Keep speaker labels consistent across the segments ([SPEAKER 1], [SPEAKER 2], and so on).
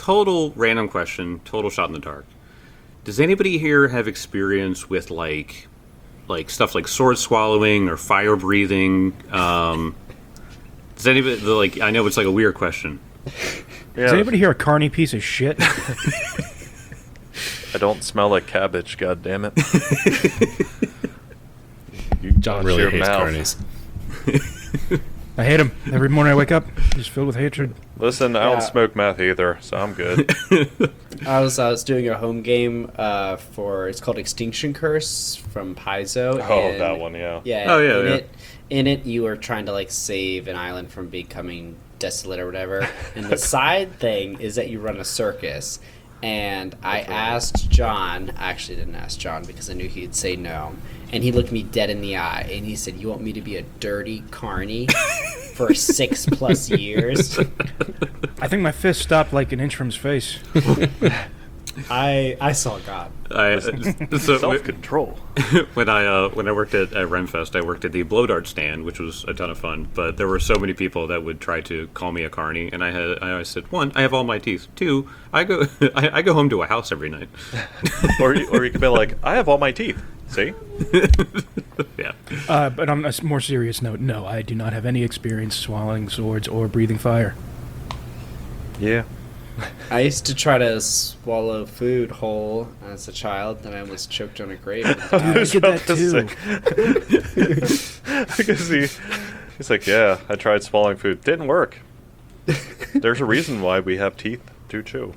[SPEAKER 1] total random question, total shot in the dark. Does anybody here have experience with like stuff like sword swallowing or fire breathing? Does anybody like? I know it's like a weird question.
[SPEAKER 2] Yeah.
[SPEAKER 3] Is anybody here a carny piece of shit?
[SPEAKER 2] I don't smell like cabbage, god damn it.
[SPEAKER 4] John really hates carnies.
[SPEAKER 3] I hate him. Every morning I wake up, just filled with hatred.
[SPEAKER 2] Listen, I don't
[SPEAKER 5] Yeah.
[SPEAKER 2] smoke meth either, so I'm good.
[SPEAKER 5] I was doing a home game for, it's called Extinction Curse from Paizo.
[SPEAKER 2] Oh,
[SPEAKER 5] and
[SPEAKER 2] that one, yeah.
[SPEAKER 5] Yeah.
[SPEAKER 1] Oh, yeah,
[SPEAKER 5] in
[SPEAKER 1] yeah.
[SPEAKER 5] In it, you are trying to like save an island from becoming desolate or whatever. And the side thing is that you run a circus. And I asked John, I actually didn't ask John because I knew he'd say no. And he looked me dead in the eye and he said, "You want me to be a dirty carny for 6+ years?"
[SPEAKER 3] I think my fist stopped like an inch from his face.
[SPEAKER 5] I saw God.
[SPEAKER 1] So
[SPEAKER 2] Self-control.
[SPEAKER 1] when I worked at Renfest, I worked at the blow dart stand, which was a ton of fun. But there were so many people that would try to call me a carny, and I always said, one, I have all my teeth. Two, I go I go home to a house every night.
[SPEAKER 2] or you could be like, I have all my teeth. See?
[SPEAKER 1] Yeah.
[SPEAKER 3] But on a more serious note, no, I do not have any experience swallowing swords or breathing fire.
[SPEAKER 2] Yeah.
[SPEAKER 5] I used to try to swallow food whole as a child, and I almost choked on a grape.
[SPEAKER 3] I did that too.
[SPEAKER 2] Because he's like, yeah, I tried swallowing food. Didn't work. There's a reason why we have teeth to chew.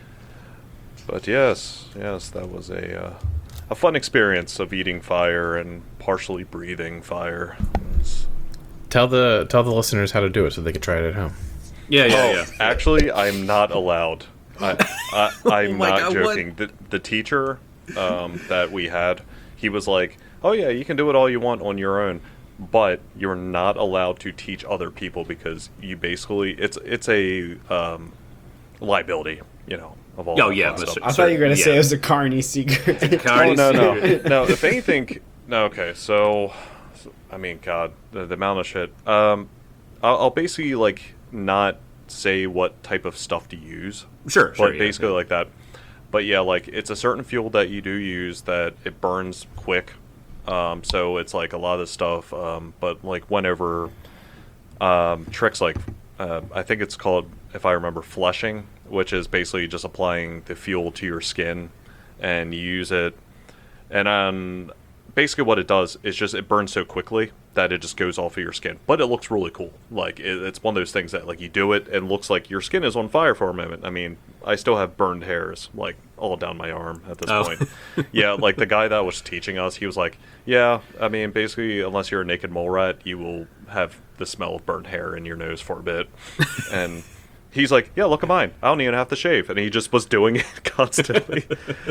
[SPEAKER 2] But yes, that was a fun experience of eating fire and partially breathing fire.
[SPEAKER 4] Tell the listeners how to do it so they can try it at home.
[SPEAKER 1] Yeah.
[SPEAKER 2] Actually, I'm not allowed. I'm
[SPEAKER 1] my
[SPEAKER 2] not
[SPEAKER 1] God,
[SPEAKER 2] joking. The teacher that we had, he was like, "Oh yeah, you can do it all you want on your own, but you're not allowed to teach other people because you basically it's a liability, of all.
[SPEAKER 1] Oh,
[SPEAKER 2] that
[SPEAKER 1] yeah,
[SPEAKER 2] fun stuff."
[SPEAKER 5] I thought you were going to say
[SPEAKER 1] Yeah.
[SPEAKER 5] it was a carny secret.
[SPEAKER 1] Carny
[SPEAKER 2] No.
[SPEAKER 1] secret.
[SPEAKER 2] If anything, no. Okay, so I mean, God, the amount of shit. I'll basically like not say what type of stuff to use.
[SPEAKER 1] Sure.
[SPEAKER 2] But
[SPEAKER 1] Yeah,
[SPEAKER 2] basically
[SPEAKER 1] yeah.
[SPEAKER 2] like that. But yeah, like it's a certain fuel that you do use that it burns quick. So it's like a lot of this stuff. But like whenever tricks like I think it's called, if I remember, fleshing, which is basically just applying the fuel to your skin and you use it. And basically what it does is just it burns so quickly that it just goes off of your skin. But it looks really cool. Like it's one of those things that like you do it and it looks like your skin is on fire for a moment. I mean, I still have burned hairs like all down my arm at this point. Yeah, like the guy that was teaching us, he was like, yeah, I mean, basically unless you're a naked mole rat, you will have the smell of burnt hair in your nose for a bit. And he's like, yeah, look at mine. I don't even have to shave. And he just was doing it constantly.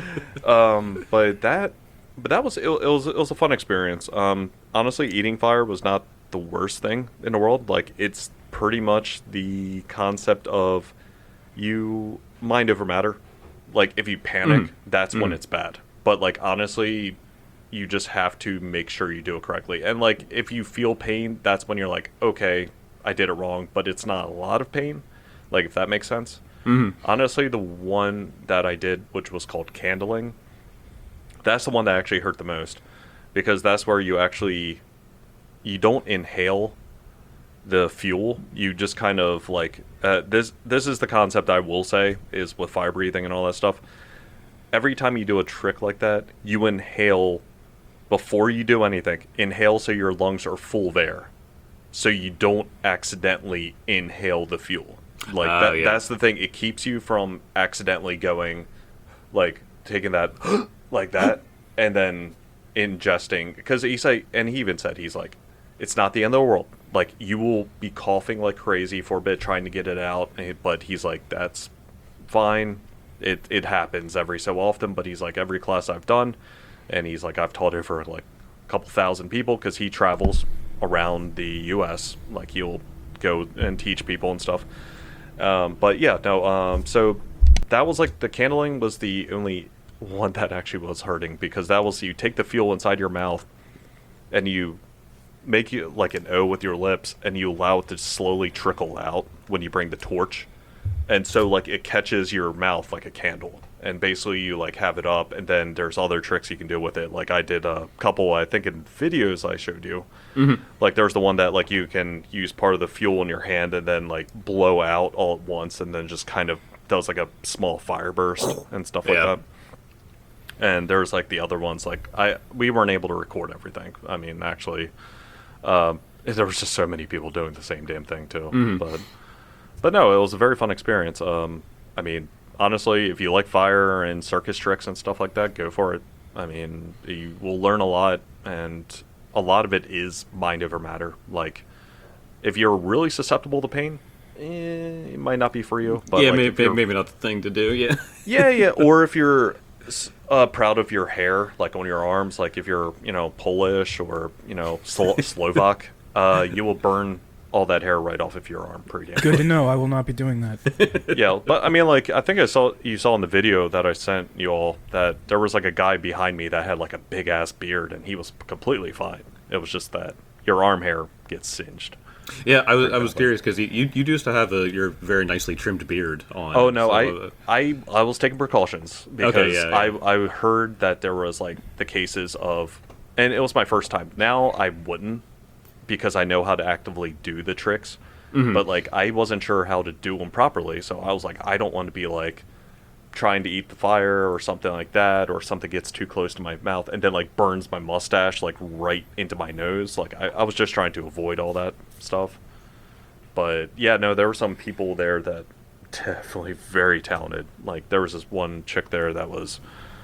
[SPEAKER 2] But that was it was a fun experience. Honestly, eating fire was not the worst thing in the world. Like it's pretty much the concept of you mind over matter. Like if you panic, that's when it's bad. But like honestly, you just have to make sure you do it correctly. And like if you feel pain, that's when you're like, okay, I did it wrong, but it's not a lot of pain. Like if that makes sense. Honestly, the one that I did, which was called candling, that's the one that actually hurt the most, because that's where you don't inhale the fuel. You just kind of like this is the concept I will say is with fire breathing and all that stuff. Every time you do a trick like that, you inhale before you do anything. Inhale so your lungs are full of air, so you don't accidentally inhale the fuel. Like that's the thing. It keeps you from accidentally going, like taking that like that and then ingesting. Because he even said, he's like, it's not the end of the world. Like you will be coughing like crazy for a bit trying to get it out, but he's like, that's fine. It happens every so often. But he's like, every class I've done, and he's like, I've taught over like a couple thousand people because he travels around the U.S. Like he'll go and teach people and stuff. But yeah, no. So that was like the candling was the only one that actually was hurting, because that was, you take the fuel inside your mouth and you make like an O with your lips and you allow it to slowly trickle out when you bring the torch. and so like it catches your mouth like a candle, and basically you like have it up, and then there's other tricks you can do with it. Like I did a couple, I think, in videos I showed you. Like there's the one that like you can use part of the fuel in your hand and then like blow out all at once, and then just kind of does like a small fire burst and stuff like
[SPEAKER 1] Yeah.
[SPEAKER 2] that. And there's like the other ones, like we weren't able to record everything. I mean, actually, there was just so many people doing the same damn thing too. But no, it was a very fun experience. I mean, honestly, if you like fire and circus tricks and stuff like that, go for it. I mean, you will learn a lot, and a lot of it is mind over matter. Like, if you're really susceptible to pain, it might not be for you. But
[SPEAKER 1] yeah,
[SPEAKER 2] like, if you're-
[SPEAKER 1] maybe not the thing to do. Yeah.
[SPEAKER 2] yeah. Or if you're proud of your hair, like on your arms, like if you're, Polish or, Slovak, you will burn all that hair right off of your arm pretty damn
[SPEAKER 3] Good to know. I will not be doing that.
[SPEAKER 2] Yeah, but I mean, like, I think you saw in the video that I sent you all that there was like a guy behind me that had like a big ass beard, and he was completely fine. It was just that your arm hair gets singed.
[SPEAKER 1] Yeah, I was curious because you used to have your very nicely trimmed beard on.
[SPEAKER 2] Oh no,
[SPEAKER 1] so,
[SPEAKER 2] I was taking precautions because
[SPEAKER 1] Okay, yeah.
[SPEAKER 2] I heard that there was like the cases of, and it was my first time. Now I wouldn't, because I know how to actively do the tricks, but like I wasn't sure how to do them properly, so I was like, I don't want to be like trying to eat the fire or something like that, or something gets too close to my mouth and then like burns my mustache like right into my nose. Like I was just trying to avoid all that stuff. But yeah, no, there were some people there that definitely very talented. Like there was this one chick there that was,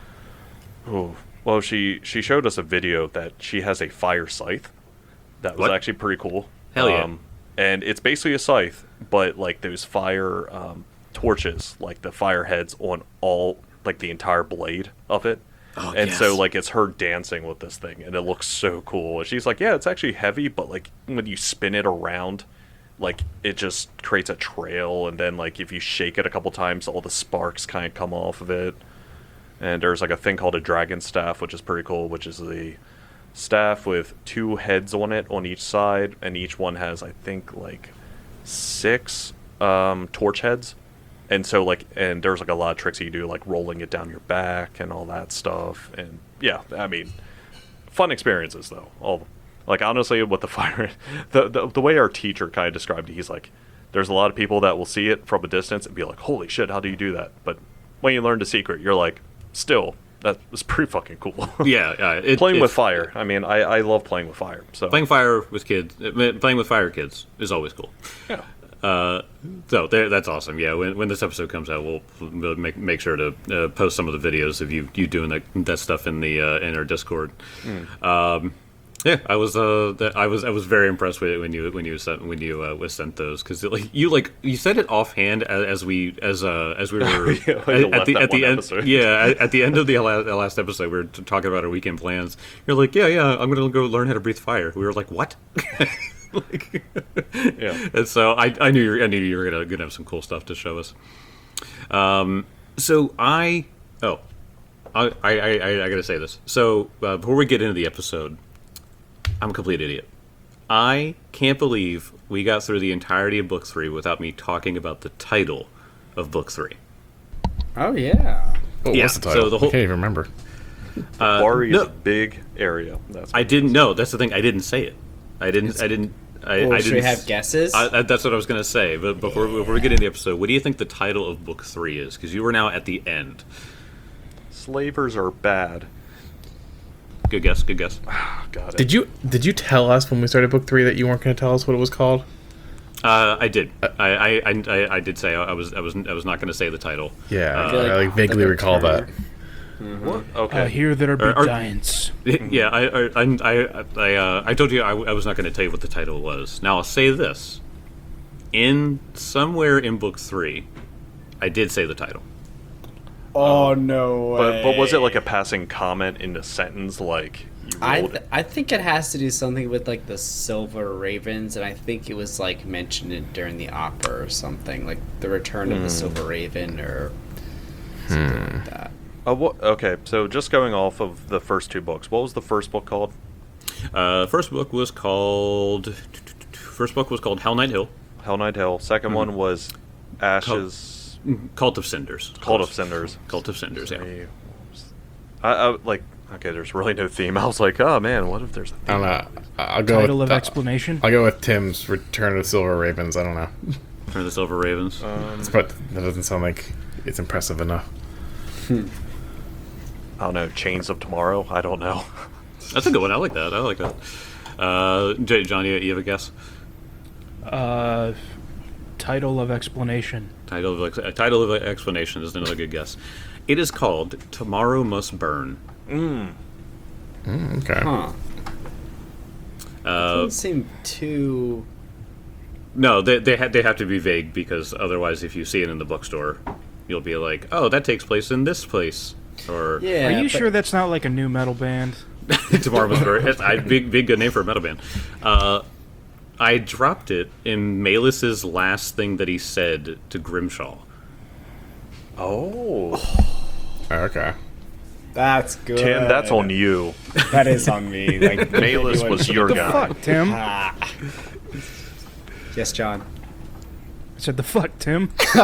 [SPEAKER 2] she showed us a video that she has a fire scythe. That was
[SPEAKER 1] What?
[SPEAKER 2] actually pretty cool.
[SPEAKER 1] Hell yeah.
[SPEAKER 2] And it's basically a scythe, but like those fire torches, like the fire heads on all, like the entire blade of it.
[SPEAKER 1] Oh,
[SPEAKER 2] And so
[SPEAKER 1] yes.
[SPEAKER 2] like it's her dancing with this thing, and it looks so cool. And she's like, yeah, it's actually heavy, but like when you spin it around, like it just creates a trail, and then like if you shake it a couple times, all the sparks kind of come off of it. And there's like a thing called a dragon staff, which is pretty cool, which is the staff with 2 heads on it on each side, and each one has, I think, like 6 torch heads. And so like, and there's like a lot of tricks you do, like rolling it down your back and all that stuff. And yeah, I mean, fun experiences though. All like, honestly, with the fire, the way our teacher kind of described it, he's like, there's a lot of people that will see it from a distance and be like, holy shit, how do you do that? But when you learn the secret, you're like, still, that was pretty fucking cool.
[SPEAKER 1] yeah,
[SPEAKER 2] Playing with
[SPEAKER 1] it's-
[SPEAKER 2] fire. I mean, I love playing with fire. So
[SPEAKER 1] Playing fire with kids, playing with fire kids is always cool.
[SPEAKER 2] yeah.
[SPEAKER 1] So that's awesome. Yeah, when this episode comes out, we'll make sure to post some of the videos of you doing that stuff in the in our Discord. Yeah, I was very impressed with it when you was sent those, because you said it offhand as we were
[SPEAKER 2] Yeah, like
[SPEAKER 1] at the
[SPEAKER 2] one
[SPEAKER 1] end.
[SPEAKER 2] episode.
[SPEAKER 1] Yeah, at the end of the last episode, we were talking about our weekend plans. You're like, yeah, I'm gonna go learn how to breathe fire. We were like, what?
[SPEAKER 2] Yeah.
[SPEAKER 1] And so I knew you were gonna have some cool stuff to show us. So I gotta say this. So before we get into the episode, I'm a complete idiot. I can't believe we got through the entirety of book 3 without me talking about the title of book 3.
[SPEAKER 5] Oh yeah.
[SPEAKER 4] Oh,
[SPEAKER 1] Yeah,
[SPEAKER 4] what's the title?
[SPEAKER 1] so the whole-
[SPEAKER 4] I can't even remember.
[SPEAKER 2] Bari is
[SPEAKER 1] no.
[SPEAKER 2] a big area. That's
[SPEAKER 1] I didn't know. That's the thing. I didn't say it. I didn't.
[SPEAKER 5] Well, should we have guesses?
[SPEAKER 1] That's what I was going to say. But before we get into the episode, what do you think the title of book 3 is? Because you were now at the end.
[SPEAKER 2] Slavers are bad.
[SPEAKER 1] Good guess. Good guess.
[SPEAKER 2] Got it.
[SPEAKER 4] Did you tell us when we started book 3 that you weren't going to tell us what it was called?
[SPEAKER 1] I did. I did say I was not going to say the title.
[SPEAKER 4] Yeah,
[SPEAKER 5] feel
[SPEAKER 4] I
[SPEAKER 5] like
[SPEAKER 4] vaguely
[SPEAKER 5] a
[SPEAKER 4] recall that.
[SPEAKER 5] turn.
[SPEAKER 2] What? Okay.
[SPEAKER 3] Here there be
[SPEAKER 1] Or-
[SPEAKER 3] giants.
[SPEAKER 1] Yeah, I told you I was not going to tell you what the title was. Now I'll say this: in somewhere in book 3, I did say the title.
[SPEAKER 5] Oh no way.
[SPEAKER 2] But was it like a passing comment in the sentence, like you rolled it?
[SPEAKER 5] I think it has to do something with like the Silver Ravens, and I think it was like mentioned during the opera or something, like the Return of the Silver Raven or something like that.
[SPEAKER 2] Okay, so just going off of the first 2 books, what was the first book called?
[SPEAKER 1] First book was called Hell Knight Hill.
[SPEAKER 2] Hell Knight Hill. Second one was Ashes,
[SPEAKER 1] Cult of Cinders.
[SPEAKER 2] Cult of Cinders.
[SPEAKER 1] Cult of Cinders. Yeah.
[SPEAKER 2] I like. Okay, there's really no theme. I was like, oh man, what if there's a
[SPEAKER 4] I
[SPEAKER 2] theme?
[SPEAKER 4] don't know. I'll go
[SPEAKER 3] Title
[SPEAKER 4] with
[SPEAKER 3] of explanation.
[SPEAKER 4] I'll go with Tim's Return of the Silver Ravens. I don't know,
[SPEAKER 1] Or the Silver Ravens.
[SPEAKER 4] but that doesn't sound like it's impressive enough.
[SPEAKER 2] I don't know. Chains of Tomorrow. I don't know.
[SPEAKER 1] That's a good one. I like that. I like that. John, you have a guess?
[SPEAKER 3] Title of explanation.
[SPEAKER 1] Title of explanation is another good guess. It is called Tomorrow Must Burn.
[SPEAKER 4] Okay.
[SPEAKER 5] Huh. Doesn't seem too.
[SPEAKER 1] No, they have to be vague because otherwise, if you see it in the bookstore, you'll be like, "Oh, that takes place in this place," or
[SPEAKER 5] Yeah.
[SPEAKER 3] Are you
[SPEAKER 5] but-
[SPEAKER 3] sure that's not like a new metal band?
[SPEAKER 1] Tomorrow Must Burn. Big good name for a metal band. I dropped it in Melis's last thing that he said to Grimshaw.
[SPEAKER 2] Oh,
[SPEAKER 4] Okay.
[SPEAKER 5] That's good.
[SPEAKER 2] Tim, that's on you.
[SPEAKER 5] That is on me. Like
[SPEAKER 2] Malus was your
[SPEAKER 3] The
[SPEAKER 2] guy.
[SPEAKER 3] fuck, Tim?
[SPEAKER 5] Ah. Yes, John.
[SPEAKER 3] I said the fuck, Tim.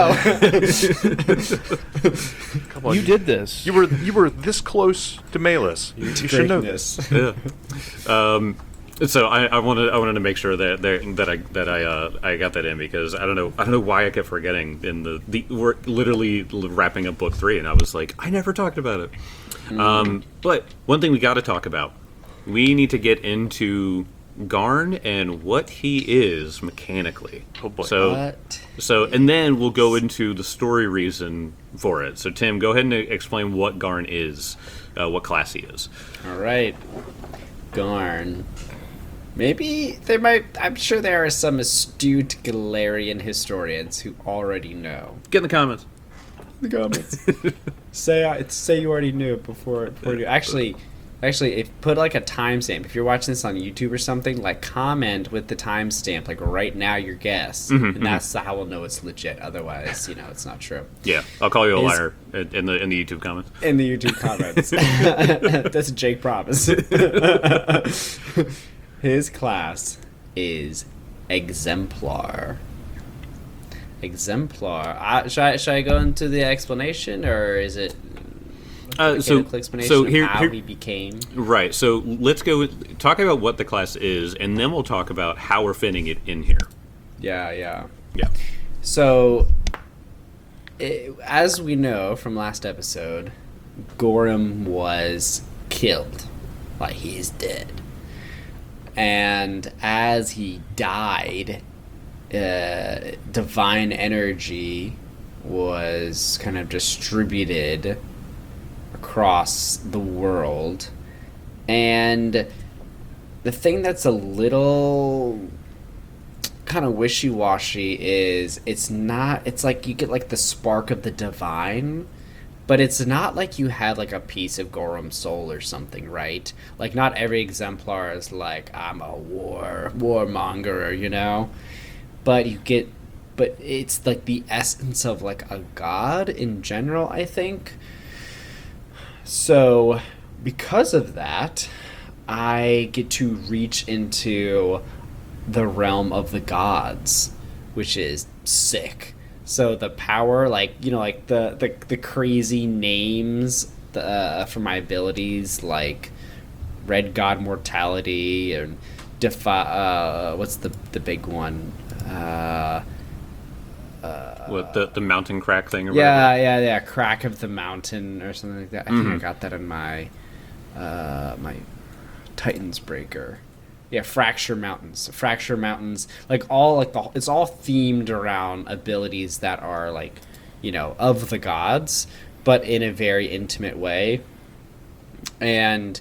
[SPEAKER 2] Come on,
[SPEAKER 3] You did this.
[SPEAKER 2] You were this close to Malus. You should know this.
[SPEAKER 1] Yeah. So I wanted to make sure that I got that in because I don't know why I kept forgetting we're literally wrapping up book 3 and I was like I never talked about it. But one thing we got to talk about, we need to get into Garn and what he is mechanically.
[SPEAKER 2] Oh boy.
[SPEAKER 1] So and then we'll go into the story reason for it. So Tim, go ahead and explain what Garn is, what class he is.
[SPEAKER 5] All right. Garn. Maybe I'm sure there are some astute Galarian historians who already know.
[SPEAKER 1] Get in the comments.
[SPEAKER 5] The comments. say you already knew before you. Actually, if put like a timestamp. If you're watching this on YouTube or something, like comment with the timestamp, like right now your guess, and that's how we'll know it's legit. Otherwise, it's not true.
[SPEAKER 1] Yeah, I'll call you a
[SPEAKER 5] Is-
[SPEAKER 1] liar in the YouTube comments.
[SPEAKER 5] In the YouTube comments, that's a Jake promise. His class is Exemplar. Exemplar. Should I go into the explanation, or is it mechanical explanation of how he became?
[SPEAKER 1] Right. So let's go talk about what the class is, and then we'll talk about how we're fitting it in here.
[SPEAKER 5] Yeah.
[SPEAKER 1] Yeah.
[SPEAKER 5] So, as we know from last episode, Gorham was killed. Like, he's dead. And as he died, divine energy was kind of distributed across the world. And the thing that's a little kind of wishy-washy is it's like you get like the spark of the divine, but it's not like you had like a piece of Gorham's soul or something, right? Like not every exemplar is like, I'm a warmonger, but it's like the essence of like a god in general, I think. So because of that, I get to reach into the realm of the gods, which is sick. So the power, like the crazy names for my abilities, like Red God Mortality and what's the big one?
[SPEAKER 1] What the mountain crack thing or whatever?
[SPEAKER 5] Yeah, Crack of the Mountain or something like that. I think I got that in my my Titan's Breaker. Yeah, Fracture Mountains, like all it's all themed around abilities that are like, of the gods, but in a very intimate way. And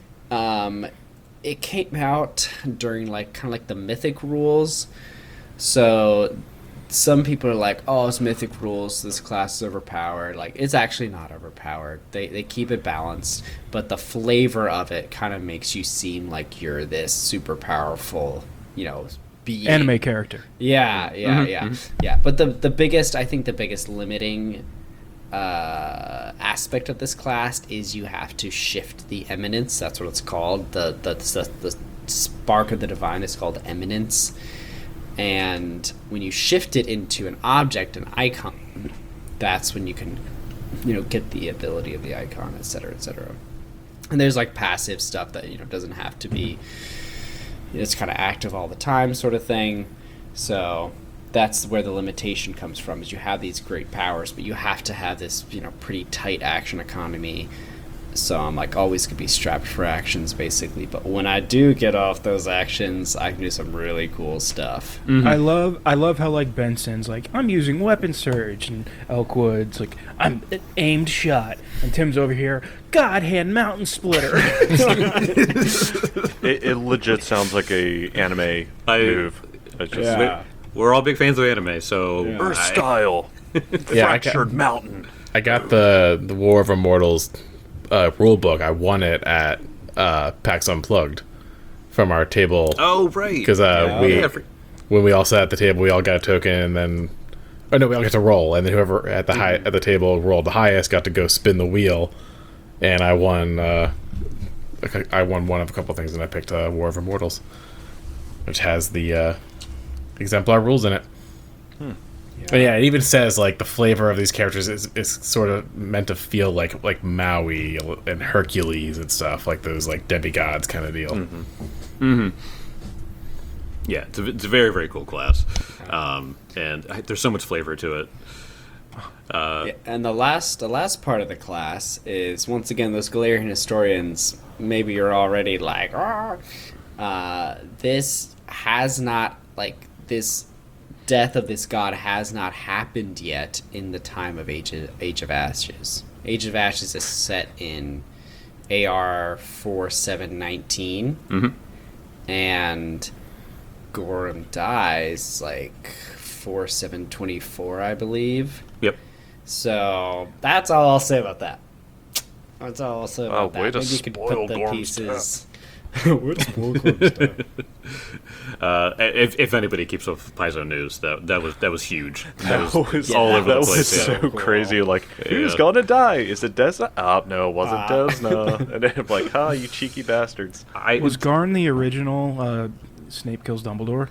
[SPEAKER 5] it came out during like kind of like the Mythic rules. So some people are like, oh, it's Mythic rules, this class is overpowered. Like, it's actually not overpowered. They keep it balanced, but the flavor of it kind of makes you seem like you're this super powerful, being.
[SPEAKER 3] Anime character.
[SPEAKER 5] Yeah. But the biggest limiting aspect of this class is you have to shift the eminence. That's what it's called. The spark of the divine is called eminence. And when you shift it into an object, an icon, that's when you can, get the ability of the icon, et cetera, et cetera. And there's like passive stuff that, doesn't have to be, it's kind of active all the time sort of thing. So that's where the limitation comes from, is you have these great powers, but you have to have this, pretty tight action economy. So I'm like always could be strapped for actions basically, but when I do get off those actions, I can do some really cool stuff.
[SPEAKER 3] I love how like Benson's like, I'm using weapon surge, and Elkwood's like, I'm aimed shot, and Tim's over here, God hand mountain splitter.
[SPEAKER 2] It legit sounds like a anime move. It's just
[SPEAKER 5] Yeah.
[SPEAKER 1] We're all big fans of anime, so
[SPEAKER 2] Earth style,
[SPEAKER 4] Yeah,
[SPEAKER 2] fractured mountain.
[SPEAKER 4] I got the War of Immortals rule book. I won it at PAX Unplugged from our table.
[SPEAKER 1] Oh, right.
[SPEAKER 4] Because when we all sat at the table, we all got a token, and then we all got to roll, and then whoever at the at the table rolled the highest got to go spin the wheel, and I won. I won one of a couple things, and I picked War of Immortals, which has the exemplar rules in it. But yeah, it even says like the flavor of these characters is sort of meant to feel like Maui and Hercules and stuff, like those like demigods kind of deal.
[SPEAKER 1] Yeah, it's a very, very cool class. And there's so much flavor to it.
[SPEAKER 5] Yeah, and the last part of the class is, once again, those Galarian historians, maybe you're already like, this has not, like, this death of this god has not happened yet in the time of Age of Ashes. Age of Ashes is set in AR 4719, and Gorham dies like 4724, I believe.
[SPEAKER 1] Yep.
[SPEAKER 5] So that's all I'll say about that. That's all I'll say about that.
[SPEAKER 2] way to
[SPEAKER 5] Maybe you could
[SPEAKER 2] spoil
[SPEAKER 5] put the
[SPEAKER 2] Gorm's
[SPEAKER 5] pieces. Way to spoil Gorm's death.
[SPEAKER 1] If anybody keeps up with Paizo News, that was huge. That was
[SPEAKER 5] Yeah,
[SPEAKER 1] all over
[SPEAKER 2] That
[SPEAKER 1] the
[SPEAKER 2] was
[SPEAKER 1] place. Yeah.
[SPEAKER 2] so
[SPEAKER 5] Cool.
[SPEAKER 2] crazy. Like, who's
[SPEAKER 1] Yeah.
[SPEAKER 2] gonna die? Is it Desna? Oh, no, it wasn't Desna. And then I'm like, you cheeky bastards.
[SPEAKER 3] Was Garn the original Snape kills Dumbledore?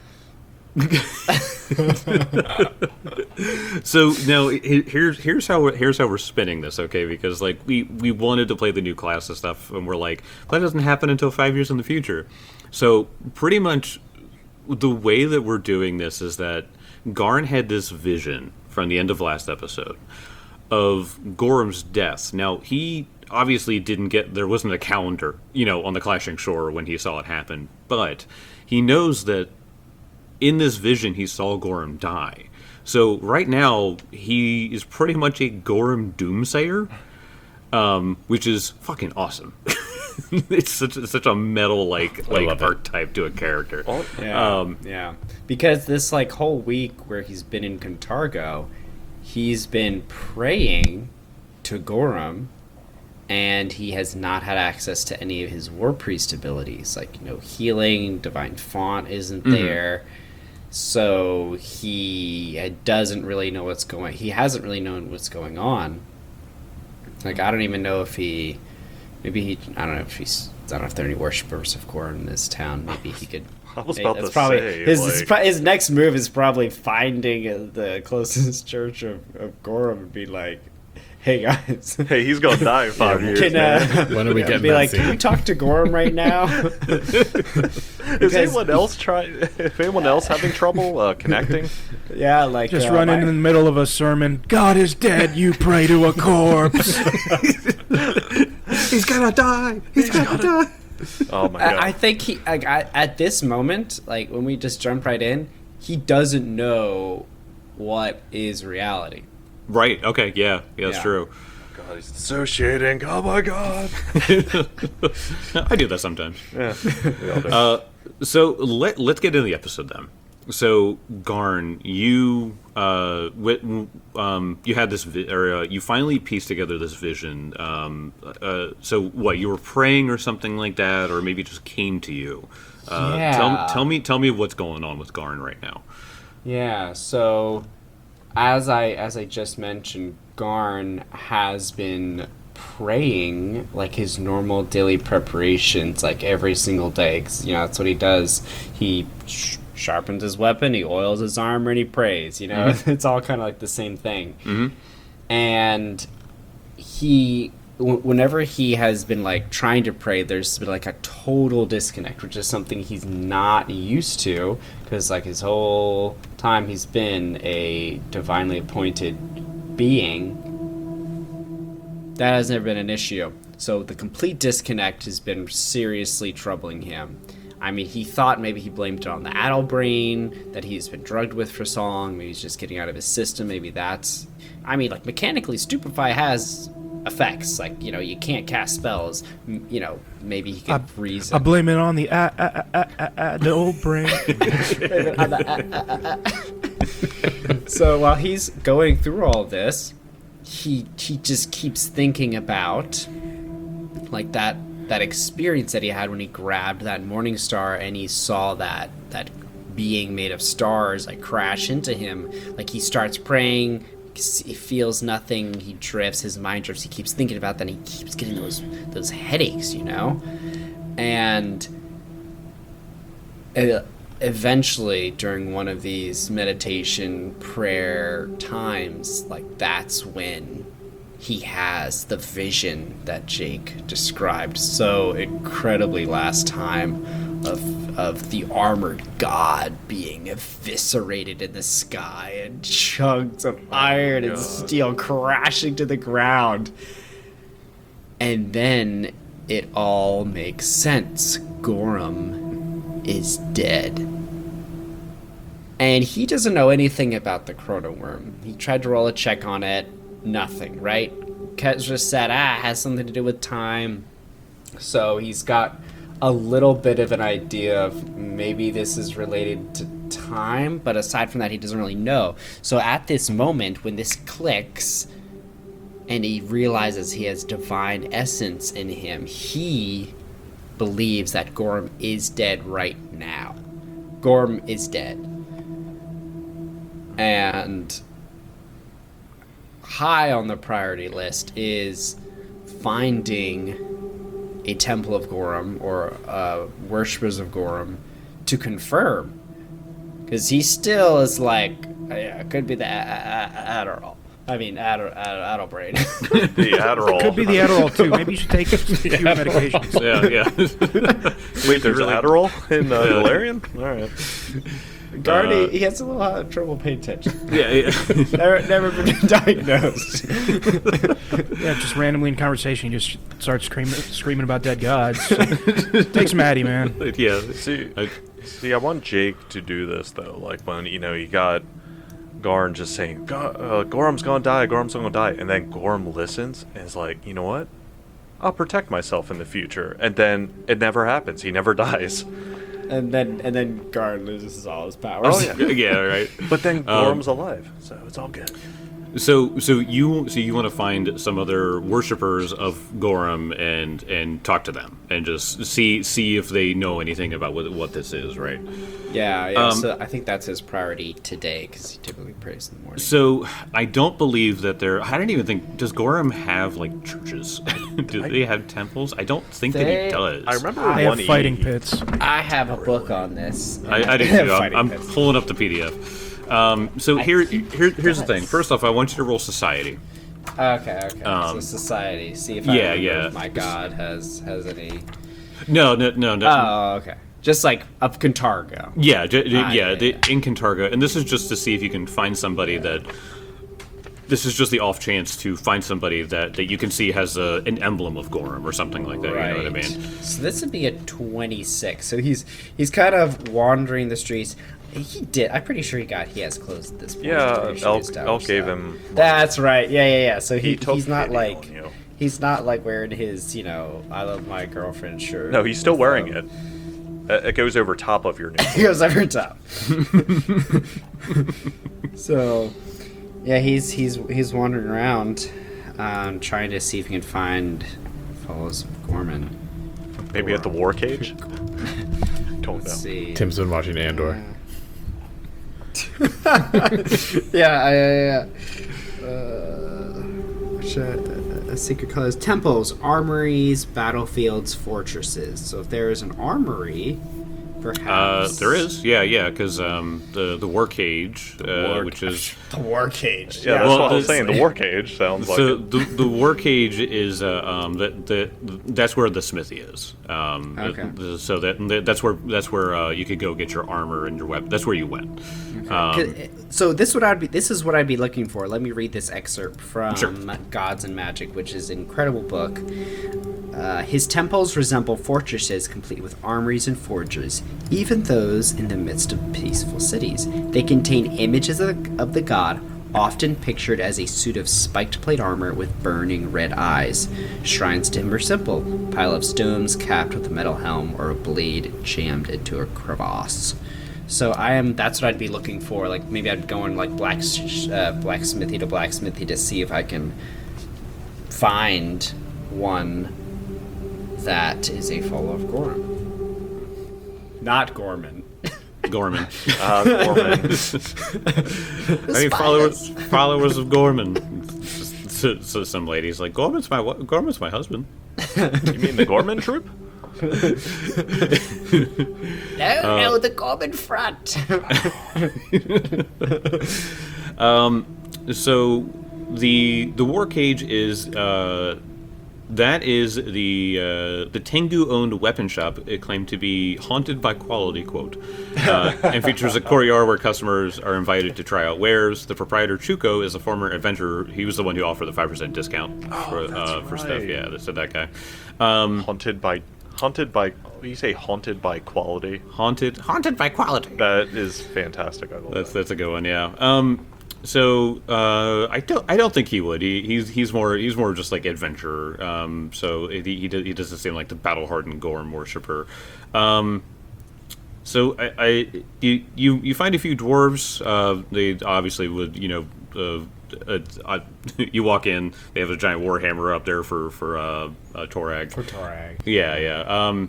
[SPEAKER 1] So now here's how we're spinning this, okay? Because like we wanted to play the new class and stuff, and we're like, that doesn't happen until 5 years in the future. So pretty much the way that we're doing this is that Garn had this vision from the end of last episode of Gorham's death. Now he obviously there wasn't a calendar, on the Clashing Shore when he saw it happen, but he knows that in this vision he saw Gorham die. So right now he is pretty much a Gorham doomsayer, which is fucking awesome. It's such a metal like
[SPEAKER 4] love it.
[SPEAKER 1] archetype to a character.
[SPEAKER 5] Yeah. Because this like whole week where he's been in Cantargo, he's been praying to Gorham, and he has not had access to any of his War Priest abilities, like healing, Divine Font isn't there. So he doesn't really know he hasn't really known what's going on. Like, I don't even know if I don't know if there are any worshippers of Gorham in this town. Maybe he could.
[SPEAKER 2] I was about to
[SPEAKER 5] probably
[SPEAKER 2] say,
[SPEAKER 5] his next move is probably finding the closest church of Gorham and be like, "Hey guys,
[SPEAKER 2] hey, he's gonna die in 5 years,
[SPEAKER 5] can
[SPEAKER 2] man.
[SPEAKER 4] When are we getting
[SPEAKER 5] be
[SPEAKER 4] that
[SPEAKER 5] like,
[SPEAKER 4] scene?
[SPEAKER 5] can we talk to Gorham right now?"
[SPEAKER 2] Is anyone else having trouble connecting?
[SPEAKER 5] Yeah, like
[SPEAKER 3] Just run in the middle of a sermon. God is dead. You pray to a corpse.
[SPEAKER 1] He's gonna die. He's gonna die.
[SPEAKER 2] Oh my god.
[SPEAKER 5] I think he at this moment, like when we just jump right in, he doesn't know what is reality.
[SPEAKER 1] Right. Okay. Yeah. That's
[SPEAKER 5] Yeah.
[SPEAKER 1] true.
[SPEAKER 2] God, he's dissociating. Oh my god.
[SPEAKER 1] I do that sometimes.
[SPEAKER 2] Yeah. We all do.
[SPEAKER 1] So let's get into the episode then. So Garn, you you had this you finally pieced together this vision. So what, you were praying or something like that, or maybe it just came to you?
[SPEAKER 5] Yeah.
[SPEAKER 1] Tell me what's going on with Garn right now.
[SPEAKER 5] Yeah, so as I just mentioned, Garn has been praying like his normal daily preparations, like every single day, 'cause, that's what he does. He sharpens his weapon, he oils his armor, and he prays. You know, it's all kind of like the same thing. And whenever he has been like trying to pray, there's been like a total disconnect, which is something he's not used to, because like his whole time he's been a divinely appointed being. That has never been an issue. So the complete disconnect has been seriously troubling him. I mean, he thought maybe he blamed it on the addle brain that he's been drugged with for so long. Maybe he's just getting out of his system. Maybe that's... I mean, like, mechanically, Stupefy has effects. Like, you know, you can't cast spells. You know, maybe he could freeze
[SPEAKER 3] I blame it on the old brain.
[SPEAKER 5] So while he's going through all this, he just keeps thinking about, like, that experience that he had when he grabbed that morning star and he saw that being made of stars like crash into him. Like, he starts praying, he feels nothing, he drifts, his mind drifts, he keeps thinking about that, and he keeps getting those headaches, you know? And eventually, during one of these meditation prayer times, like, that's when he has the vision that Jake described so incredibly last time of the armored god being eviscerated in the sky and chunks of iron and steel crashing to the ground. And then it all makes sense. Gorham is dead. And he doesn't know anything about the chrono worm. He tried to roll a check on it. Nothing, right? Kezra said, it has something to do with time. So he's got a little bit of an idea of maybe this is related to time, but aside from that, he doesn't really know. So at this moment, when this clicks, and he realizes he has divine essence in him, he believes that Gorham is dead right now. Gorham is dead. And high on the priority list is finding a Temple of Gorham or worshippers of Gorham to confirm, because he still is like, it could be the Adderall. I mean, Addlebrain.
[SPEAKER 2] The Adderall.
[SPEAKER 3] Could be the Adderall too. Maybe you should take a few medications.
[SPEAKER 2] Wait, there's Adderall in Galarian? All right.
[SPEAKER 5] Gardy, he has a little trouble paying attention.
[SPEAKER 1] Yeah.
[SPEAKER 5] Never been diagnosed.
[SPEAKER 3] Yeah, just randomly in conversation, you just start screaming about dead gods. Takes Maddie, man.
[SPEAKER 1] Yeah.
[SPEAKER 2] See, I want Jake to do this though. Like when you got Garn just saying, "Gorham's gonna die, Gorham's gonna die," and then Gorham listens and is like, "You know what? I'll protect myself in the future," and then it never happens. He never dies.
[SPEAKER 5] And then Garn loses all his powers.
[SPEAKER 2] Oh yeah,
[SPEAKER 1] Yeah, right.
[SPEAKER 2] But then Gorham's alive, so it's all good.
[SPEAKER 1] So you want to find some other worshippers of Gorham and talk to them and just see if they know anything about what this is, right?
[SPEAKER 5] Yeah. So I think that's his priority today, because he typically prays in the morning.
[SPEAKER 1] So I don't believe that I don't even think, does Gorham have like churches? Do they have temples? I don't think that he does.
[SPEAKER 2] I remember
[SPEAKER 3] I
[SPEAKER 2] one
[SPEAKER 3] have fighting
[SPEAKER 2] E-
[SPEAKER 3] pits.
[SPEAKER 5] I have a book on this.
[SPEAKER 1] I do too. I'm pulling up the PDF. So here's the thing. First off, I want you to roll society.
[SPEAKER 5] Okay. So society. See if if my god has any.
[SPEAKER 1] No.
[SPEAKER 5] Oh, okay. Just like of Cantargo.
[SPEAKER 1] Yeah,
[SPEAKER 5] yeah.
[SPEAKER 1] in Cantargo, and this is just to see if you can find somebody that. This is just the off chance to find somebody that you can see has an emblem of Gorham or something like that.
[SPEAKER 5] Right.
[SPEAKER 1] You know what I mean?
[SPEAKER 5] So this would be a 26. So he's kind of wandering the streets. He did. I'm pretty sure he has clothes at this point.
[SPEAKER 2] Yeah, Elk gave him.
[SPEAKER 5] That's right. Yeah. So
[SPEAKER 2] took
[SPEAKER 5] he's not
[SPEAKER 2] pity
[SPEAKER 5] like
[SPEAKER 2] on you.
[SPEAKER 5] he's not like wearing his I love my girlfriend shirt.
[SPEAKER 2] No, he's still
[SPEAKER 5] with,
[SPEAKER 2] wearing it. It goes over top of your new.
[SPEAKER 5] He goes over top. So, yeah, he's wandering around, trying to see if he can find followers of Gorman.
[SPEAKER 2] Maybe at the war cage. Don't
[SPEAKER 5] Let's
[SPEAKER 2] know.
[SPEAKER 5] see.
[SPEAKER 4] Tim's been watching Andor.
[SPEAKER 5] Yeah. Secret colors: temples, armories, battlefields, fortresses. So if there is an armory, Perhaps.
[SPEAKER 1] There is, yeah, because the war cage, which is
[SPEAKER 5] the war cage.
[SPEAKER 2] Yeah, that's
[SPEAKER 1] Well,
[SPEAKER 2] what I was
[SPEAKER 1] the-
[SPEAKER 2] saying. The war cage sounds like
[SPEAKER 1] so
[SPEAKER 2] it.
[SPEAKER 1] the war cage is that's where the smithy is.
[SPEAKER 5] Okay.
[SPEAKER 1] So that's where you could go get your armor and your weapon. That's where you went.
[SPEAKER 5] So this is what I'd be looking for. Let me read this excerpt from
[SPEAKER 1] Sure.
[SPEAKER 5] Gods and Magic, which is an incredible book. His temples resemble fortresses complete with armories and forges, even those in the midst of peaceful cities. They contain images of the god, often pictured as a suit of spiked plate armor with burning red eyes. Shrines to him are simple: pile of stones capped with a metal helm or a blade jammed into a crevasse. So that's what I'd be looking for. Like maybe I'd go in like blacksmithy to blacksmithy to see if I can find one that is a follower of Gorm. Not Gorman.
[SPEAKER 1] Gorman.
[SPEAKER 2] Gorman.
[SPEAKER 1] I mean, followers of Gorman. So some ladies like Gorman's my husband.
[SPEAKER 2] You mean the Gorman troop?
[SPEAKER 5] No, the Gorman front.
[SPEAKER 1] So the war cage is that is the Tengu-owned weapon shop. It claimed to be haunted by quality, quote, and features a courtyard where customers are invited to try out wares. The proprietor Chuko is a former adventurer. He was the one who offered the 5% discount for stuff.
[SPEAKER 2] right.
[SPEAKER 1] Yeah, so that guy.
[SPEAKER 2] Haunted by. You say haunted by quality.
[SPEAKER 1] Haunted by quality.
[SPEAKER 2] That is fantastic. I love that.
[SPEAKER 1] That's a good one. Yeah. So I don't think he would. He's more just like adventurer. So he doesn't seem like the battle hardened Gorm worshiper. So you find a few dwarves. They obviously would you walk in. They have a giant warhammer up there for Torag.
[SPEAKER 3] For Torag.
[SPEAKER 1] Yeah.